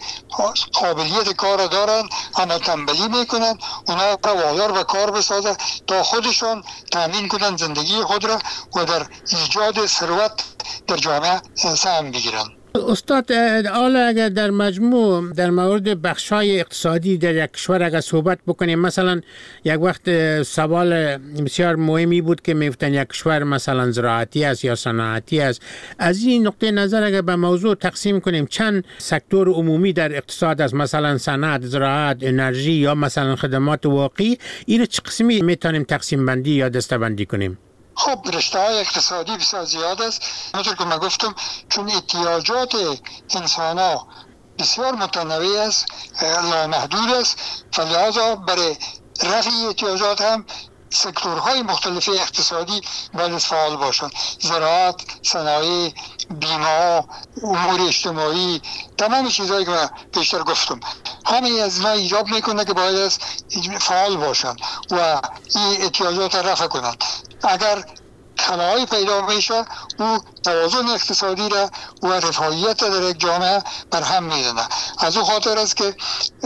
قابلیت کار دارن اما تنبلی میکنن اونا را وادار به کار بسازه تا خودشان تامین کنن زندگی خود را و در ایجاد ثروت در جامعه سهم بگیرن. استاد، حالا اگر در مجموع در مورد بخش‌های اقتصادی در یک کشور اگر صحبت بکنیم، مثلا یک وقت سوال بسیار مهمی بود که میفتن یک کشور مثلا زراعتی است یا صنعتی است. از این نقطه نظر اگر به موضوع تقسیم کنیم چند سکتور عمومی در اقتصاد است، مثلا صنعت، زراعت، انرژی یا مثلا خدمات واقعی، این چه قسمی میتونیم تقسیم بندی یا دسته بندی کنیم؟ خب رشته های اقتصادی بسیار زیاد است. همونطور که من گفتم چون احتیاجات انسان ها بسیار متنوع است، لامحدود است، فلذا برای رفع احتیاجات هم سکتورهای مختلف اقتصادی باید فعال باشند. زراعت، صنایع، بیمه، امور اجتماعی، تمام چیزهایی که من پیشتر گفتم همه از اینا ایجاب میکنه که باید فعال باشند و این احتیاجات رفع کنند. اگر خلاهایی پیدا میشه او توازن اقتصادی را و رفاهیت در یک جامعه بر هم میزنه. از او خاطر است که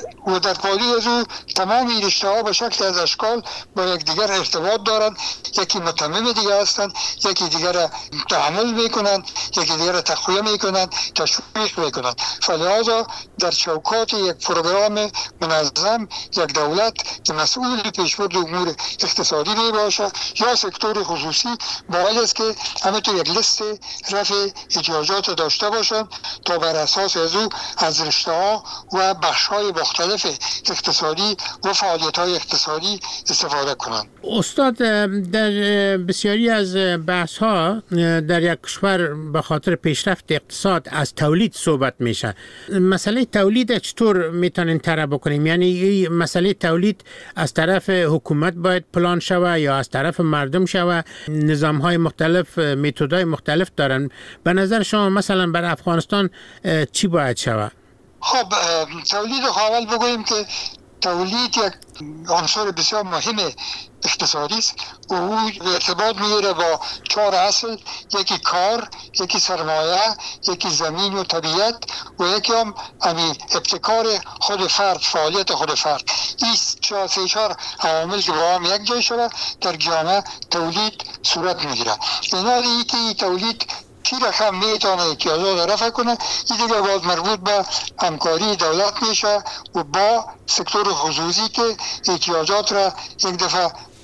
و در پالی از او تمام این رشته ها به شکل از اشکال با یک دیگر ارتباط دارند، یکی متمم دیگر هستند، یکی دیگر را تحمل میکنند، یکی دیگر را تقویه میکنند، تشویق میکنند. فلذا در چوکات یک پروگرام منظم یک دولت که مسئول پیشبرد امور اقتصادی می باشه یا سکتور خصوصی باید است که همه تو یک لیست رفع احتیاجات داشته باشند تا بر اساس از او از رشته ها و بخش های مختلف اقتصادی و فعالیت های اقتصادی استفاده کنند. استاد، در بسیاری از بحث ها در یک کشور به خاطر پیشرفت اقتصاد از تولید صحبت میشه. مسئله تولید چطور میتونین طرح بکنیم؟ یعنی مسئله تولید از طرف حکومت باید پلان شوه یا از طرف مردم شوه؟ نظام های مختلف، متد های مختلف دارن. به نظر شما مثلا برای افغانستان چی باید شوه؟ خب تولید اول بگوییم که تولید یک عنصر بسیار مهم اقتصادی است و او ارتباط میگیره با چهار اصل: یکی کار، یکی سرمایه، یکی زمین و طبیعت و یکی هم امی ابتکار خود فرد، فعالیت خود فرد. این سه چهار عوامل که با هم یک جای شده در جامعه تولید صورت میگیره. اینا ای که تولید چی رقم میتونه احتیاجات رفع کنه، این دیگه باز مربوط به همکاری دولت میشه و با سکتور خصوصی که احتیاجات را یک دفعه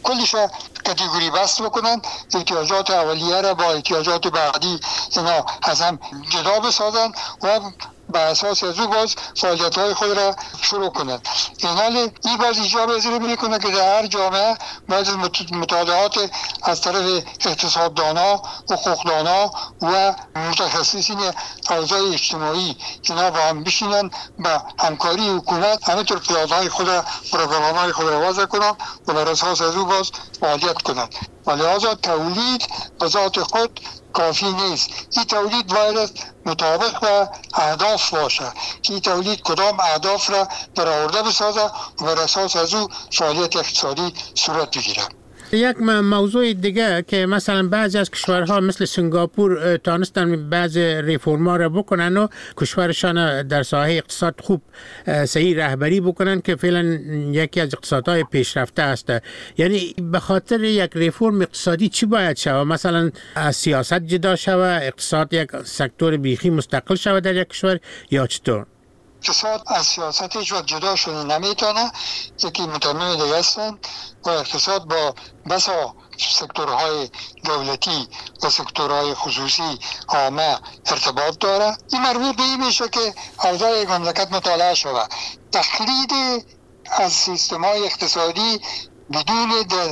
کلش کاتگوری بست بکنن، احتیاجات اولیه را با احتیاجات بعدی اینا از هم جدا بسازن و به اساس از او باز فعالیت های خود را شروع کنند. این حال این باز ایجاب پذیری میکنه که در هر جامعه باید مطالعات از طرف اقتصاددانا، حقوقدانا و متخصصین اوضاع اجتماعی اینا با هم بشینن با همکاری حکومت همینطور پیادهای خود را پروگرام‌های خود را وضع کنند و بر اساس از او باز فعالیت کنند. و لحاظا تولید به ذات خود کافی نیست. این تولید باید مطابق به اهداف باشه که این تولید کدام اهداف را برآورده بسازه و بر اساس از او فعالیت اقتصادی صورت بگیره. یک موضوع دیگه که مثلا بعضی از کشورها مثل سنگاپور تانستن بعض ریفورم‌ها را بکنن و کشورشان در ساحه اقتصاد خوب صحیح رهبری بکنن که فعلا یکی از اقتصادهای پیشرفته است. یعنی به خاطر یک ریفورم اقتصادی چی باید شود؟ مثلا از سیاست جدا شود، اقتصاد یک سکتور بیخی مستقل شود در یک کشور یا چطور؟ اقتصاد از سیاست هیچ وقت جدا شده نمیتونه، یکی متمم دیگه هستن و اقتصاد با بسا سکتورهای دولتی و سکتورهای خصوصی عامه ارتباط داره. این مربوط به این میشه که اوضاع یک مملکت مطالعه شود. تقلید از سیستم‌های اقتصادی بدون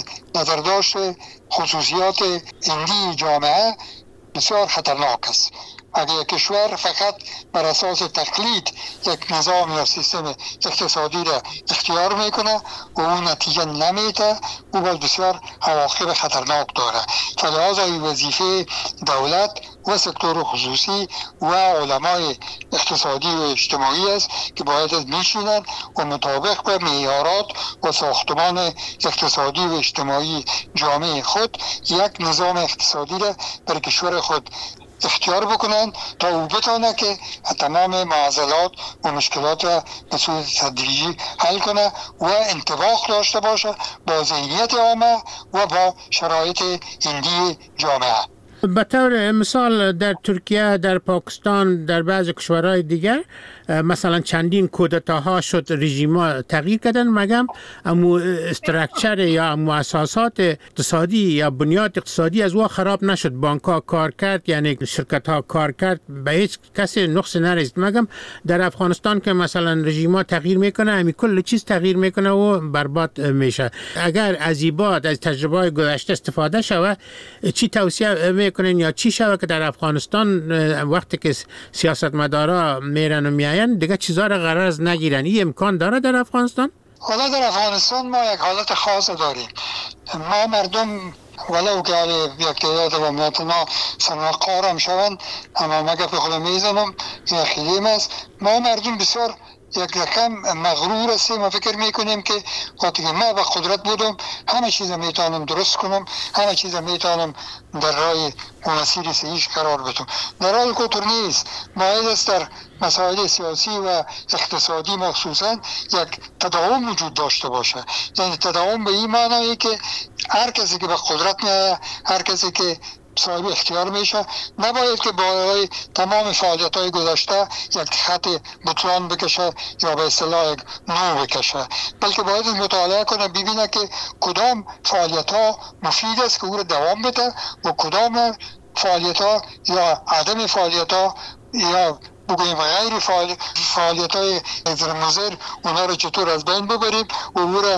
نظرداشت خصوصیات اندی جامعه بسیار خطرناک است. اگر یک کشور فقط بر اساس تقلید یک نظام یا سیستم اقتصادی را اختیار میکنه و اون نتیجه نمیده، او باز بسیار عواقب خطرناک داره. فلحاظا این وظیفه دولت و سکتور خصوصی و علمای اقتصادی و اجتماعی است که باید میشینند و مطابق به معیارات و ساختمان اقتصادی و اجتماعی جامعه خود یک نظام اقتصادی را برای کشور خود اختیار بکنن تا او بتونه که تمام معضلات و مشکلات را به صورت تدریجی حل کنه و انطباق داشته باشه با ذهنیت عامه و با شرایط اندی جامعه. به طور مثال در ترکیه، در پاکستان، در بعضی کشورهای دیگر مثلا چندین کودتاها شد، رژیم‌ها تغییر کردن، مگم امو استراکچر یا امو اساسات اقتصادی یا بنیاد اقتصادی از او خراب نشد. بانک‌ها کار کرد، یعنی شرکت‌ها کار کرد، به هیچ کسی نقص نرسید. مگم در افغانستان که مثلا رژیم‌ها تغییر میکنه، همین کل چیز تغییر میکنه و برباد میشه. اگر از ایباد از تجربه‌های گذشته استفاده شود، چی توصیه میکنین یا چی شود که در افغانستان وقتی که سیاستمدارا میرن و میاین دیگه چیزا را قرار نگیرن؟ این امکان داره در افغانستان؟ حالا در افغانستان ما یک حالت خاص داریم. ما مردم ولو که حالی یک تعداد و ملتنا سرمقار هم شوند، اما مگه به خود میزنم این خیلیم است. ما مردم بسیار یک رقم مغرور هستیم و فکر میکنیم که وقتی که ما به قدرت بودم همه چیز میتونم درست کنم، همه چیز میتونم در راه مسیر صحیح قرار بدم. در حال که طور نیست. باید است در مسائل سیاسی و اقتصادی مخصوصا یک تداوم وجود داشته باشه. یعنی تداوم به این معنی که هر کسی که به قدرت میاد، هر کسی که صاحب اختیار میشه، نباید که با تمام فعالیت های گذشته یک خط بطلان بکشه یا به اصطلاح نو بکشه، بلکه باید مطالعه کنه ببینه که کدام فعالیت ها مفید است که او رو دوام بده و کدام فعالیت ها یا عدم فعالیت ها یا بگوییم غیر فعالیت های مضر اونا رو چطور از بین ببریم و او رو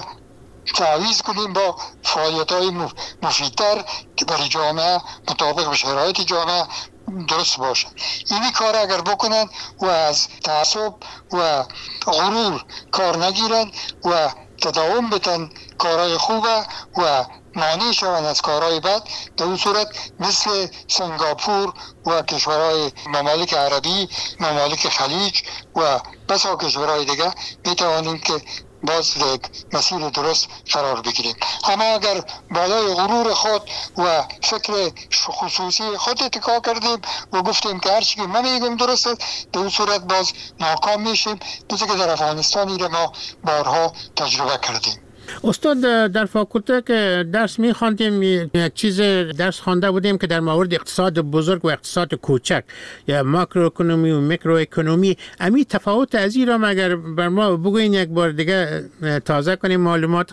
تعویض کنیم با فعالیت های مفیدتر که برای جامعه مطابق به شرایط جامعه درست باشه. اینی کار اگر بکنن و از تعصب و غرور کار نگیرن و تداوم بتن کارهای خوبه و معنی شوند از کارهای بد، در اون صورت مثل سنگاپور و کشورهای ممالک عربی، ممالک خلیج و بسا کشورهای دیگه میتوانیم که باز یک مسیر درست قرار بگیریم. اما اگر بالای غرور خود و فکر خصوصی خود اتکا کردیم و گفتیم که هرچی که من میگم درسته، در اون صورت باز ناکام میشیم، دوسته که در افغانستانی رو ما بارها تجربه کردیم. استاد در فاکولته که درس می‌خواندیم یک چیز درس خوانده بودیم که در مورد اقتصاد بزرگ و اقتصاد کوچک یا ماکرو اکونومی و میکرو اکونومی، امی تفاوت از این را مگر بر ما بگوین یک بار دیگه تازه کنیم معلومات خدا؟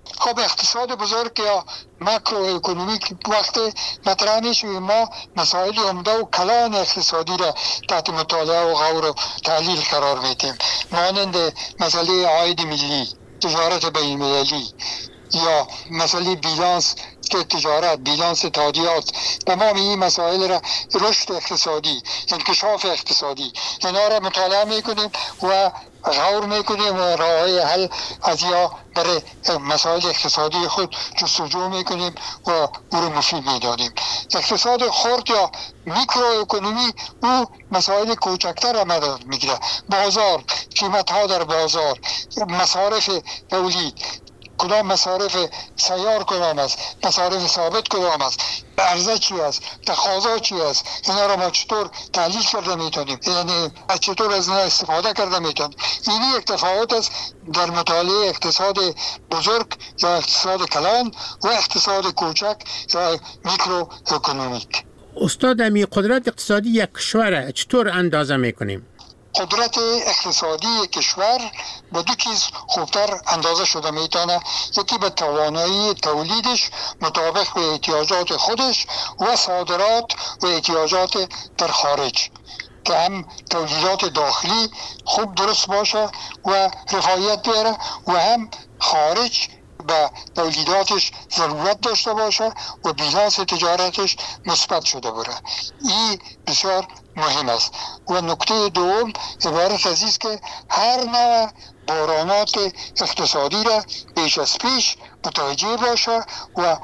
خب اقتصاد بزرگ یا ماکرو اکونومیک وقت مطرح میشه ما مسائل عمده و کلان اقتصادی را تحت مطالعه و غور و تحلیل قرار میدیم، مانند مسئله عاید ملی، تجارت بین المللی یا مسئله بیلانس که تجارت، بیلانس تادیات، تمام این مسائل را رشد اقتصادی، انکشاف اقتصادی اینا را مطالعه میکنیم و غور میکنیم و راههای حل از یا برای مسائل اقتصادی خود جستجو میکنیم و او را مفید میدانیم. اقتصاد خرد یا میکرو اکونومی او مسائل کوچکتر را مدد میگیره، بازار، قیمت ها در بازار، مصارف تولید، کدام مصارف سیار کدام است، مصارف ثابت کدام است، عرضه چی است، تقاضا چی است، اینا را ما چطور تحلیل کرده میتونیم، یعنی چطور از اینا استفاده کرده میتونیم. این یک تفاوت است در مطالعه اقتصاد بزرگ یا اقتصاد کلان و اقتصاد کوچک یا میکرو اکونومیک. استاد، امی قدرت اقتصادی یک کشور چطور اندازه میکنیم؟ قدرت اقتصادی کشور با دو چیز خوبتر اندازه شده میتونه، یکی به توانایی تولیدش مطابق به احتیاجات خودش و صادرات و احتیاجات در خارج، که هم تولیدات داخلی خوب درست باشه و رفاهیت بیاره و هم خارج به تولیداتش ضرورت داشته باشه و بیلانس تجارتش مثبت شده بره. این بسیار مهم است. و نکته دوم عبارت از است که هر نوع بحرانات اقتصادی را پیش از پیش متوجه باشه و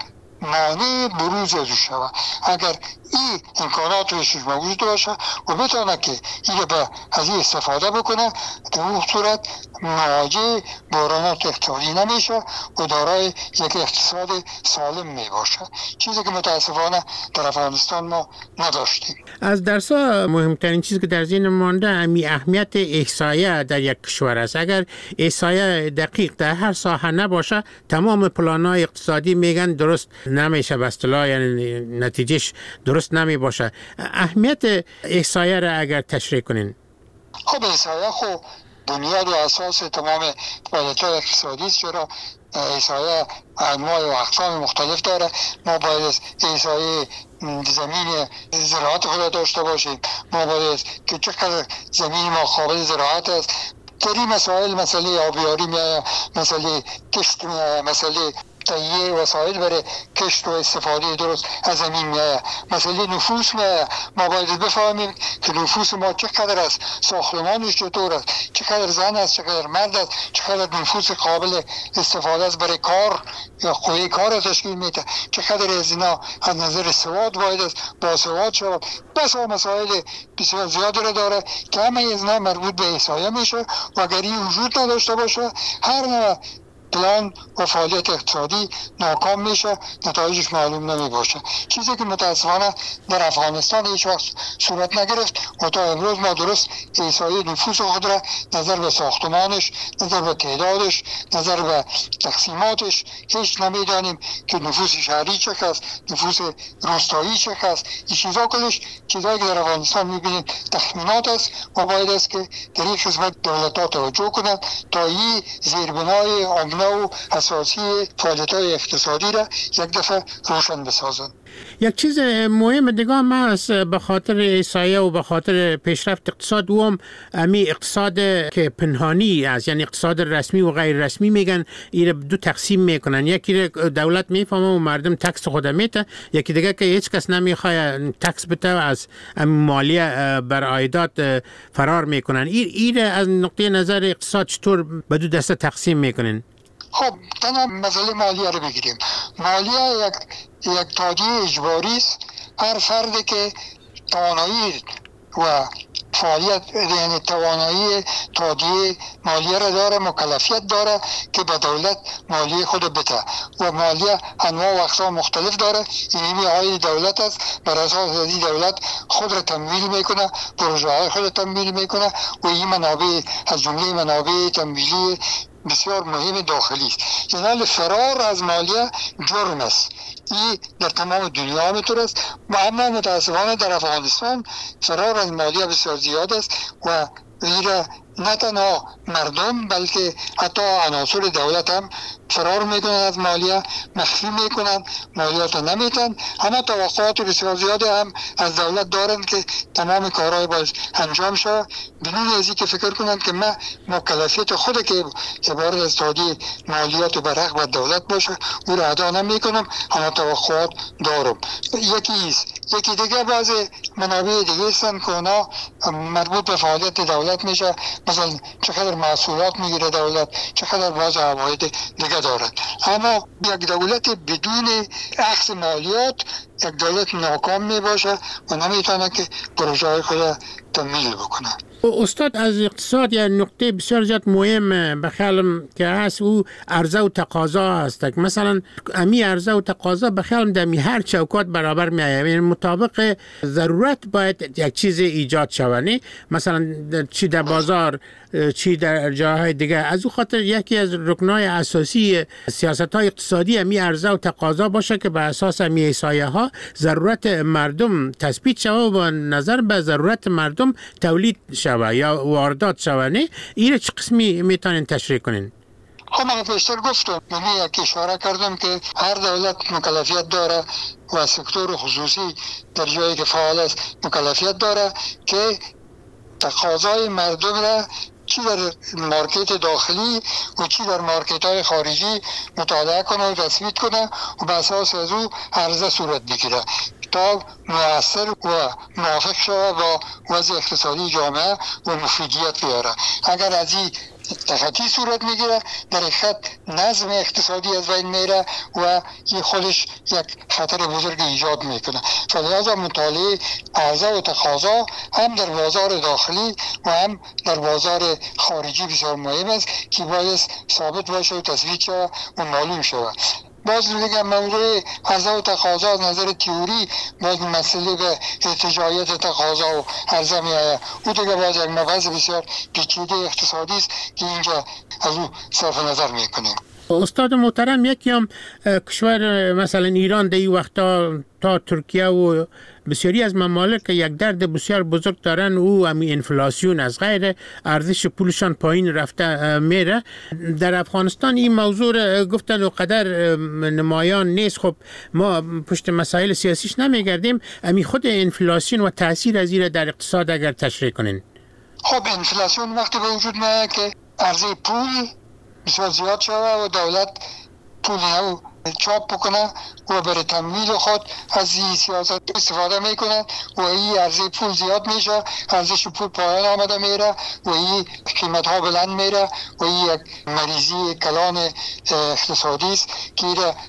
مانع بروز از شود. اگر این امکانات روش موجود باشه و بتونه که این به از این استفاده بکنه، در اون صورت مواجه بحرانات اقتصادی نمیشه و دارای یک اقتصاد سالم می باشه، چیزی که متاسفانه در افغانستان ما نداشتیم. از درسا مهمترین چیزی که در ذهن مانده امی اهمیت احصایه در یک کشور است. اگر احصایه دقیق در هر ساحه نباشه، تمام پلان‌های اقتصادی میگن درست نمیشه، به اصطلاح یعنی نتیجهش درست نمی باشه. اهمیت احصایه را اگر تشریح کنین. خب احصایه خب بنیاد و اساس تمام فعالیت‌های اقتصادی است، چرا احصایه انواع و اقسام مختلف داره. ما باید احصایه زمین زراعت خود داشته باشیم، ما باید که چقدر زمین ما قابل زراعت است. در این مسائل مسئله آبیاری میآید، مسئله کشت میآید، مسئله تهیه وسایل برای کشت و استفاده درست از زمین میآید، مسئله نفوس میآید. ما باید بفهمیم که نفوس ما چقدر است، ساختمانش چطور است، چقدر زن است، چقدر مرد است، چقدر نفوس قابل استفاده است برای کار یا قوه کار تشکیل میده، چقدر از اینا از نظر سواد باید است با سواد شود. بس مسائل بسیار زیادی را داره که همه از اینا مربوط به احصایه میشه و اگر این وجود نداشته باشه، هر نوع پلان و فعالیت اقتصادی ناکام میشه، نتایجش معلوم نمی باشه. چیزی که متاسفانه در افغانستان هیچ وقت صورت نگرفت و تا امروز ما درست احصایه نفوس خود را نظر به ساختمانش، نظر به تعدادش، نظر به تقسیماتش هیچ نمیدانیم که نفوس شهری چه است، نفوس روستایی چه است. این چیزا کلش چیزایی که در افغانستان میبینیم تخمینات است و باید است که در این قسمت دولت‌ها توجه کنند تا این زیربنای عمده و اساسی فعالیت‌های اقتصادی را یک دفعه روشن بسازند. یک چیز مهم دیگه هم هست به خاطر احصایه و به خاطر پیشرفت اقتصاد، و هم امی اقتصاد که پنهانی است، یعنی اقتصاد رسمی و غیر رسمی میگن. این دو تقسیم میکنن، یکی دولت میفهمه و مردم تکس خود میته، یکی دیگه که هیچ کس نمیخواد تکس بده از مالیه بر عایدات فرار میکنن. این این از نقطه نظر اقتصاد چطور به دو دسته تقسیم میکنن؟ خب تنها مسئله مالیه رو بگیریم. مالیه یک یک تادیه اجباری است. هر فردی که توانایی و فعالیت یعنی توانایی تادیه مالیه را داره، مکلفیت داره که به دولت مالیه خود بده و مالیه انواع و اقسام مختلف داره. این عاید دولت است، بر اساس این دولت خود را تمویل میکنه، پروژه های خود تمویل میکنه و این منابع از جمله منابع تمویلی بسیار مهم داخلی است. یعنی فرار از مالیه جرم است. این در تمام دنیا همینطور است و اما متاسفانه در افغانستان فرار از مالیه بسیار زیاد است و این را نه تنها مردم بلکه حتی عناصر دولت هم فرار میکنن از مالیه، مخفی میکنن، مالیات رو نمیتن. اما توقعات بسیار زیادی هم از دولت دارند که تمام کارهای باید انجام شود بدون از که فکر کنند که من مکلفیت خود که عبارت از تادی مالیات برحق و دولت باشه او را ادا نمیکنم، اما توقعات دارم. یکی ایست. یکی دیگه بعضی منابع دیگه هستند که اونا مربوط به فعالیت دولت میشه، مثلا چقدر محصولات میگیره دولت، چقدر باز عواید دیگه دارد. اما یک دولت بدون اخذ مالیات یک دولت ناکام می باشه و نمیتونه که پروژه های خود تکمیل بکنه. استاد، از اقتصاد یا نقطه بسیار زیاد مهم به خیالم که هست او عرضه و تقاضا هست. مثلا امی عرضه و تقاضا به خیالم در هر چوکات برابر می آید، یعنی مطابق ضرورت باید یک چیز ایجاد شود، مثلا چی در بازار چی در جاهای دیگه. از او خاطر یکی از رکنهای اساسی سیاست های اقتصادی امی عرضه و تقاضا باشه که به اساس امی احصایه ها ضرورت مردم تثبیت شود و نظر به ضرورت مردم تولید شود یا واردات شود. نه این چه قسمی میتونین تشریح کنین؟ خب من پیشتر گفتم، من یک اشاره کردم که هر دولت مکلفیت داره و سکتور خصوصی در جایی که فعال است مکلفیت داره که تقاضای مردم را چی در مارکت داخلی و چی در مارکت های خارجی مطالعه کنه و تثبیت کنه و به اساس از او عرضه صورت بگیره تا مؤثر و موافق شود با وضع اقتصادی جامعه و مفیدیت بیاره. اگر از این تخطی صورت میگیره در حقیقت نظم اقتصادی از بین میره و این خودش یک خطر بزرگ ایجاد میکنه. فلذا مطالعه عرضه و تقاضا هم در بازار داخلی و هم در بازار خارجی بسیار مهم است که باید ثابت باشه و تثبیت شود و معلوم شود. باز میگم موضوع عرضه و تقاضا از نظر تئوری باز مسئله به ارتجاعیت تقاضا و عرضه می آید. او دیگه باز یک مبحث بسیار پیچیده اقتصادی است که اینجا از او صرف نظر میکنیم. استاد محترم، یکی هم کشور مثلا ایران در این وقتا تا ترکیه و بسیاری از ممالک یک درد بسیار بزرگ دارن، او همی انفلاسیون از غیر ارزش پولشان پایین رفته میره. در افغانستان این موضوع گفتن و قدر نمایان نیست. خب ما پشت مسائل سیاسیش نمیگردیم، همی خود انفلاسیون و تاثیر از این در اقتصاد اگر تشریح کنین. خب انفلاسیون وقتی به وجود میاد که عرضه پول بسیار زیاد شده و دولت پول نو چاپ بکنه و برای تمویل خود از این سیاست استفاده میکنه و این عرضه پول زیاد میشه، ارزش پول پایان آمده میره و این قیمت ها بلند میره و این یک مریضی کلان اقتصادی است که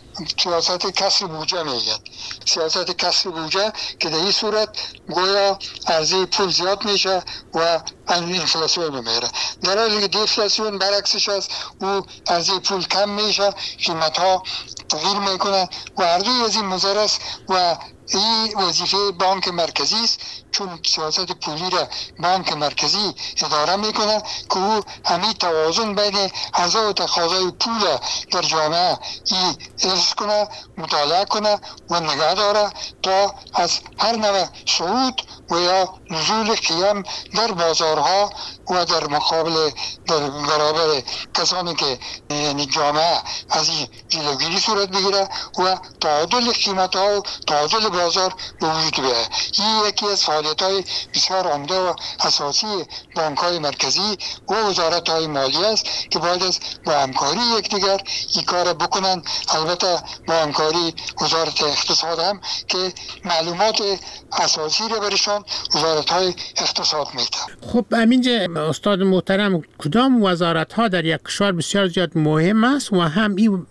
سیاست کسر بودجه میگن. سیاست کسر بودجه که در این صورت گویا عرضه پول زیاد میشه و انفلاسیون میره، در حالی که دیفلاسیون برعکسش است، او عرضه پول کم میشه، قیمت ها تغییر میکنه و هر دوی از این مضر است و این وظیفه بانک مرکزی است، چون سیاست پولی را بانک مرکزی اداره میکنه که او همین توازن بین عرضه و تقاضای پول در جامعه ای حفظ کنه، مطالعه کنه و نگه داره تا از هر نوع صعود و یا نزول قیم در بازارها و در مقابل در برابر کسانی که یعنی جامعه از این جلوگیری صورت بگیره و تعادل قیمت ها و تعادل بازار به وجود بیاید. این یکی از فعالیت های بسیار عمده و اساسی بانک های مرکزی و وزارت های مالی است که باید از با همکاری یکدیگر این کار بکنن. البته با همکاری وزارت اقتصاد هم که معلومات اساسی را برشان وزارت های اقتصاد میده. خب همینجا استاد محترم، کدام وزارت ها در یک کشور بسیار زیاد مهم است و هم این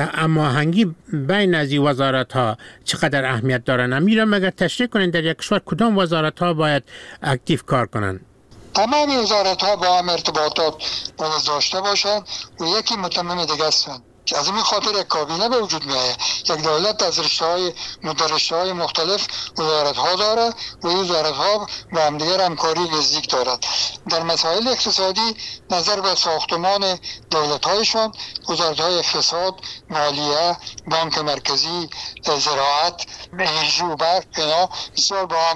هماهنگی بین از این وزارت ها چقدر اهمیت دارن؟ میرم اگر تشریح کنین در یک کشور کدام وزارت ها باید اکتیو کار کنن؟ تمام وزارت ها با هم ارتباطات باید داشته باشند و یکی متمم دیگه هستند. از این خاطر یک کابینه به وجود می آید. یک دولت از رشته های رشته های مختلف وزارت ها داره و این وزارت ها با همدیگر همکاری نزدیک دارد. در مسائل اقتصادی نظر به ساختمان دولت هایشان وزارت های اقتصاد، مالیه، بانک مرکزی، زراعت، انرژی و برق اینا بسیار با هم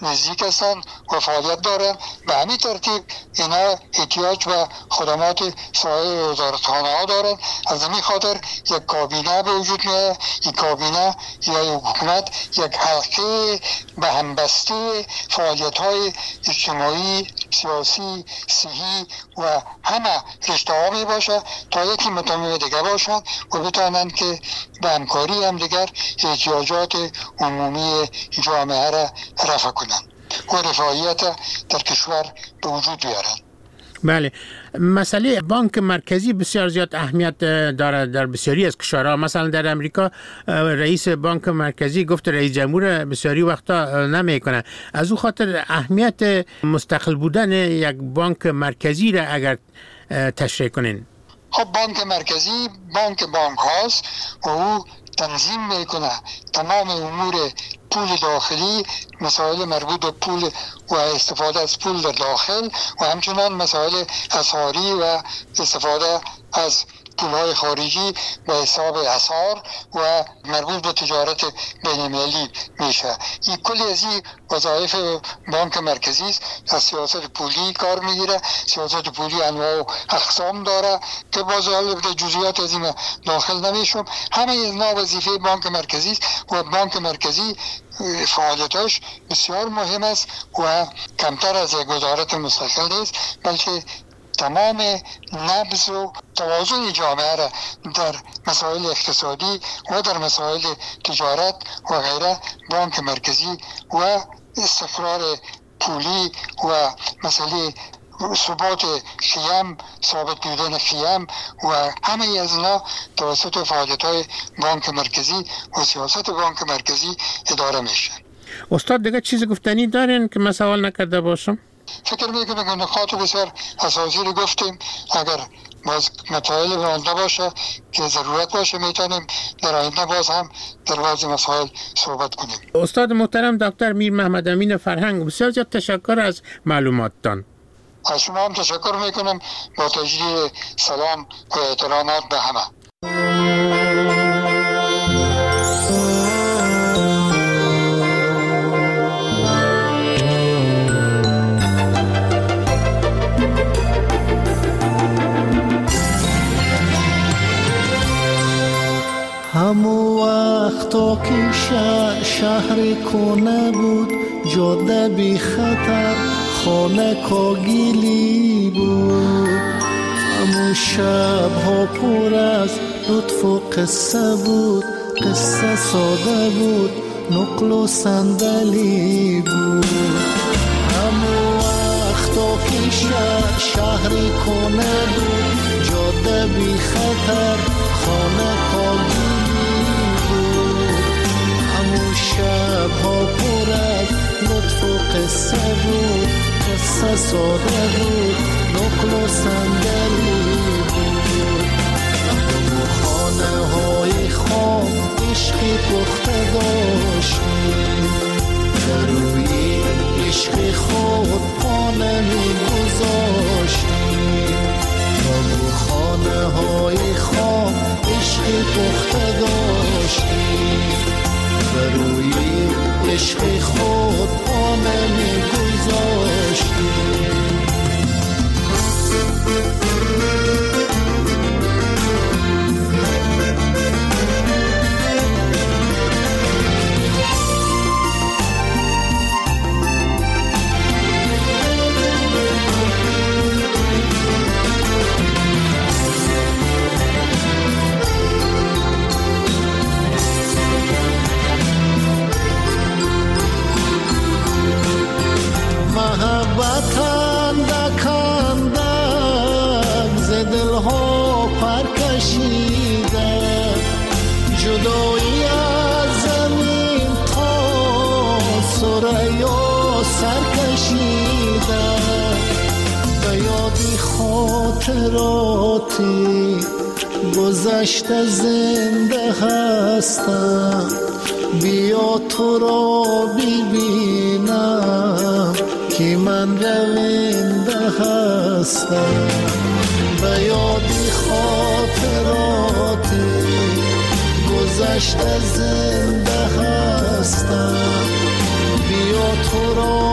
نزدیک هستند و فعالیت دارند. به همین ترتیب اینا احتیاج به خدمات سایر وزارتخانه ها دارند. از همین خاطر یک کابینه به وجود میاد. این کابینه یا یک حکومت یک حلقه به همبسته فعالیت های اجتماعی، سیاسی، صحی و همه رشته ها می باشه تا یکی متمم دیگه باشند و بتوانند که به همکاری هم دیگر احتیاجات عمومی جامعه را رفع کنند و رفاهیت در کشور به وجود بیارند. بله، مسئله بانک مرکزی بسیار زیاد اهمیت دارد در بسیاری از کشورها. مثلا در امریکا رئیس بانک مرکزی گفت رئیس جمهور بسیاری وقتا نمیکنه. از او خاطر اهمیت مستقل بودن یک بانک مرکزی را اگر تشریح کنین. خب بانک مرکزی بانک بانک هاست و او تنظیم میکنه تمام امور پول داخلی، مسائل مربوط به پول و استفاده از پول در داخل و همچنان مسائل اسعاری و استفاده از پولهای خارجی به حساب اسعار و مربوط به تجارت بین‌المللی میشه. این کلی از این وظایف بانک مرکزی است. از سیاست پولی کار میگیره. سیاست پولی انواع و اقسام داره که باز حالا به جزئیات از این داخل نمیشم. همه اینا وظیفه بانک مرکزی است و بانک مرکزی فعالیتاش بسیار مهم است و کمتر از یک وزارت مستقل نیست، بلکه تمام نبض و توازن جامعه را در مسائل اقتصادی و در مسائل تجارت و غیره بانک مرکزی و استقرار پولی و مسئله ثبات خیام، ثابت بودن خیام و همه از اینا توسط فعالیت‌های بانک مرکزی و سیاست بانک مرکزی اداره میشه. استاد دیگه چیز گفتنی دارین که من سوال نکرده باشم؟ فکر میکنم که نکات بسیار اساسی رو گفتیم. اگر باز مسائل مانده باشه که ضرورت باشه میتونیم در آینده باز هم در بعض مسائل صحبت کنیم. استاد محترم دکتر میر محمد امین فرهنگ، بسیار زیاد تشکر از معلوماتتان. از شما هم تشکر میکنم با تجدید سلام و احترامات به همه. همو وقتا که شهر کنه بود، جاده بی خطر، خانه کاگیلی بود. همو شب ها پر از لطف و قصه بود، قصه ساده بود، نقل و صندلی بود. همو وقتا که شهر کنه بود، جاده بی خطر، خانه کاگیلی بود. همو شب ها پر از لطف و قصه بود، قصه ساده بود، نقل و صندلی بود. همو خانه های خام عشقی پخته داشتیم، در روی عشق خود پا نمی گذاشتیم. همو خانه های خام عشقی پخته داشتیم، در روی عشق خود پا نمی گذاشتیم. محبت اندک اندک ز دلها پر کشیده، جدایی از زمین تا ثریا سر کشیده. به یادی خاطراتی گذشته زنده هستم، بیا تو را ببینم که من رونده هستم. به یادی خاطراتی گذشته زنده هستم، بیا تو را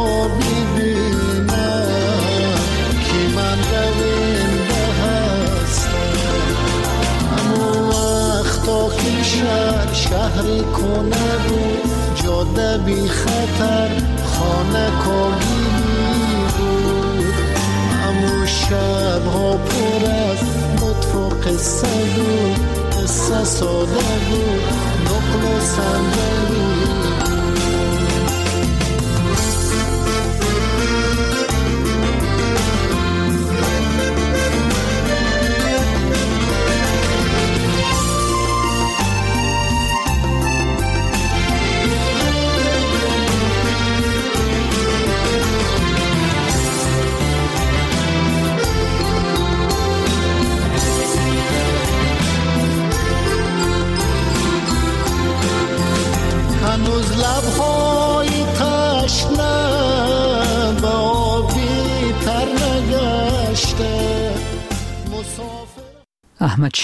شهر شهر کنه بود، جاده بی خطر خانه کاگیلی بود. همون شب ها پر از لطف و قصه بود، قصه ساده بود، نقل و صندلی. هنوز لبهای تشنه به آبی تر نگشته. احمد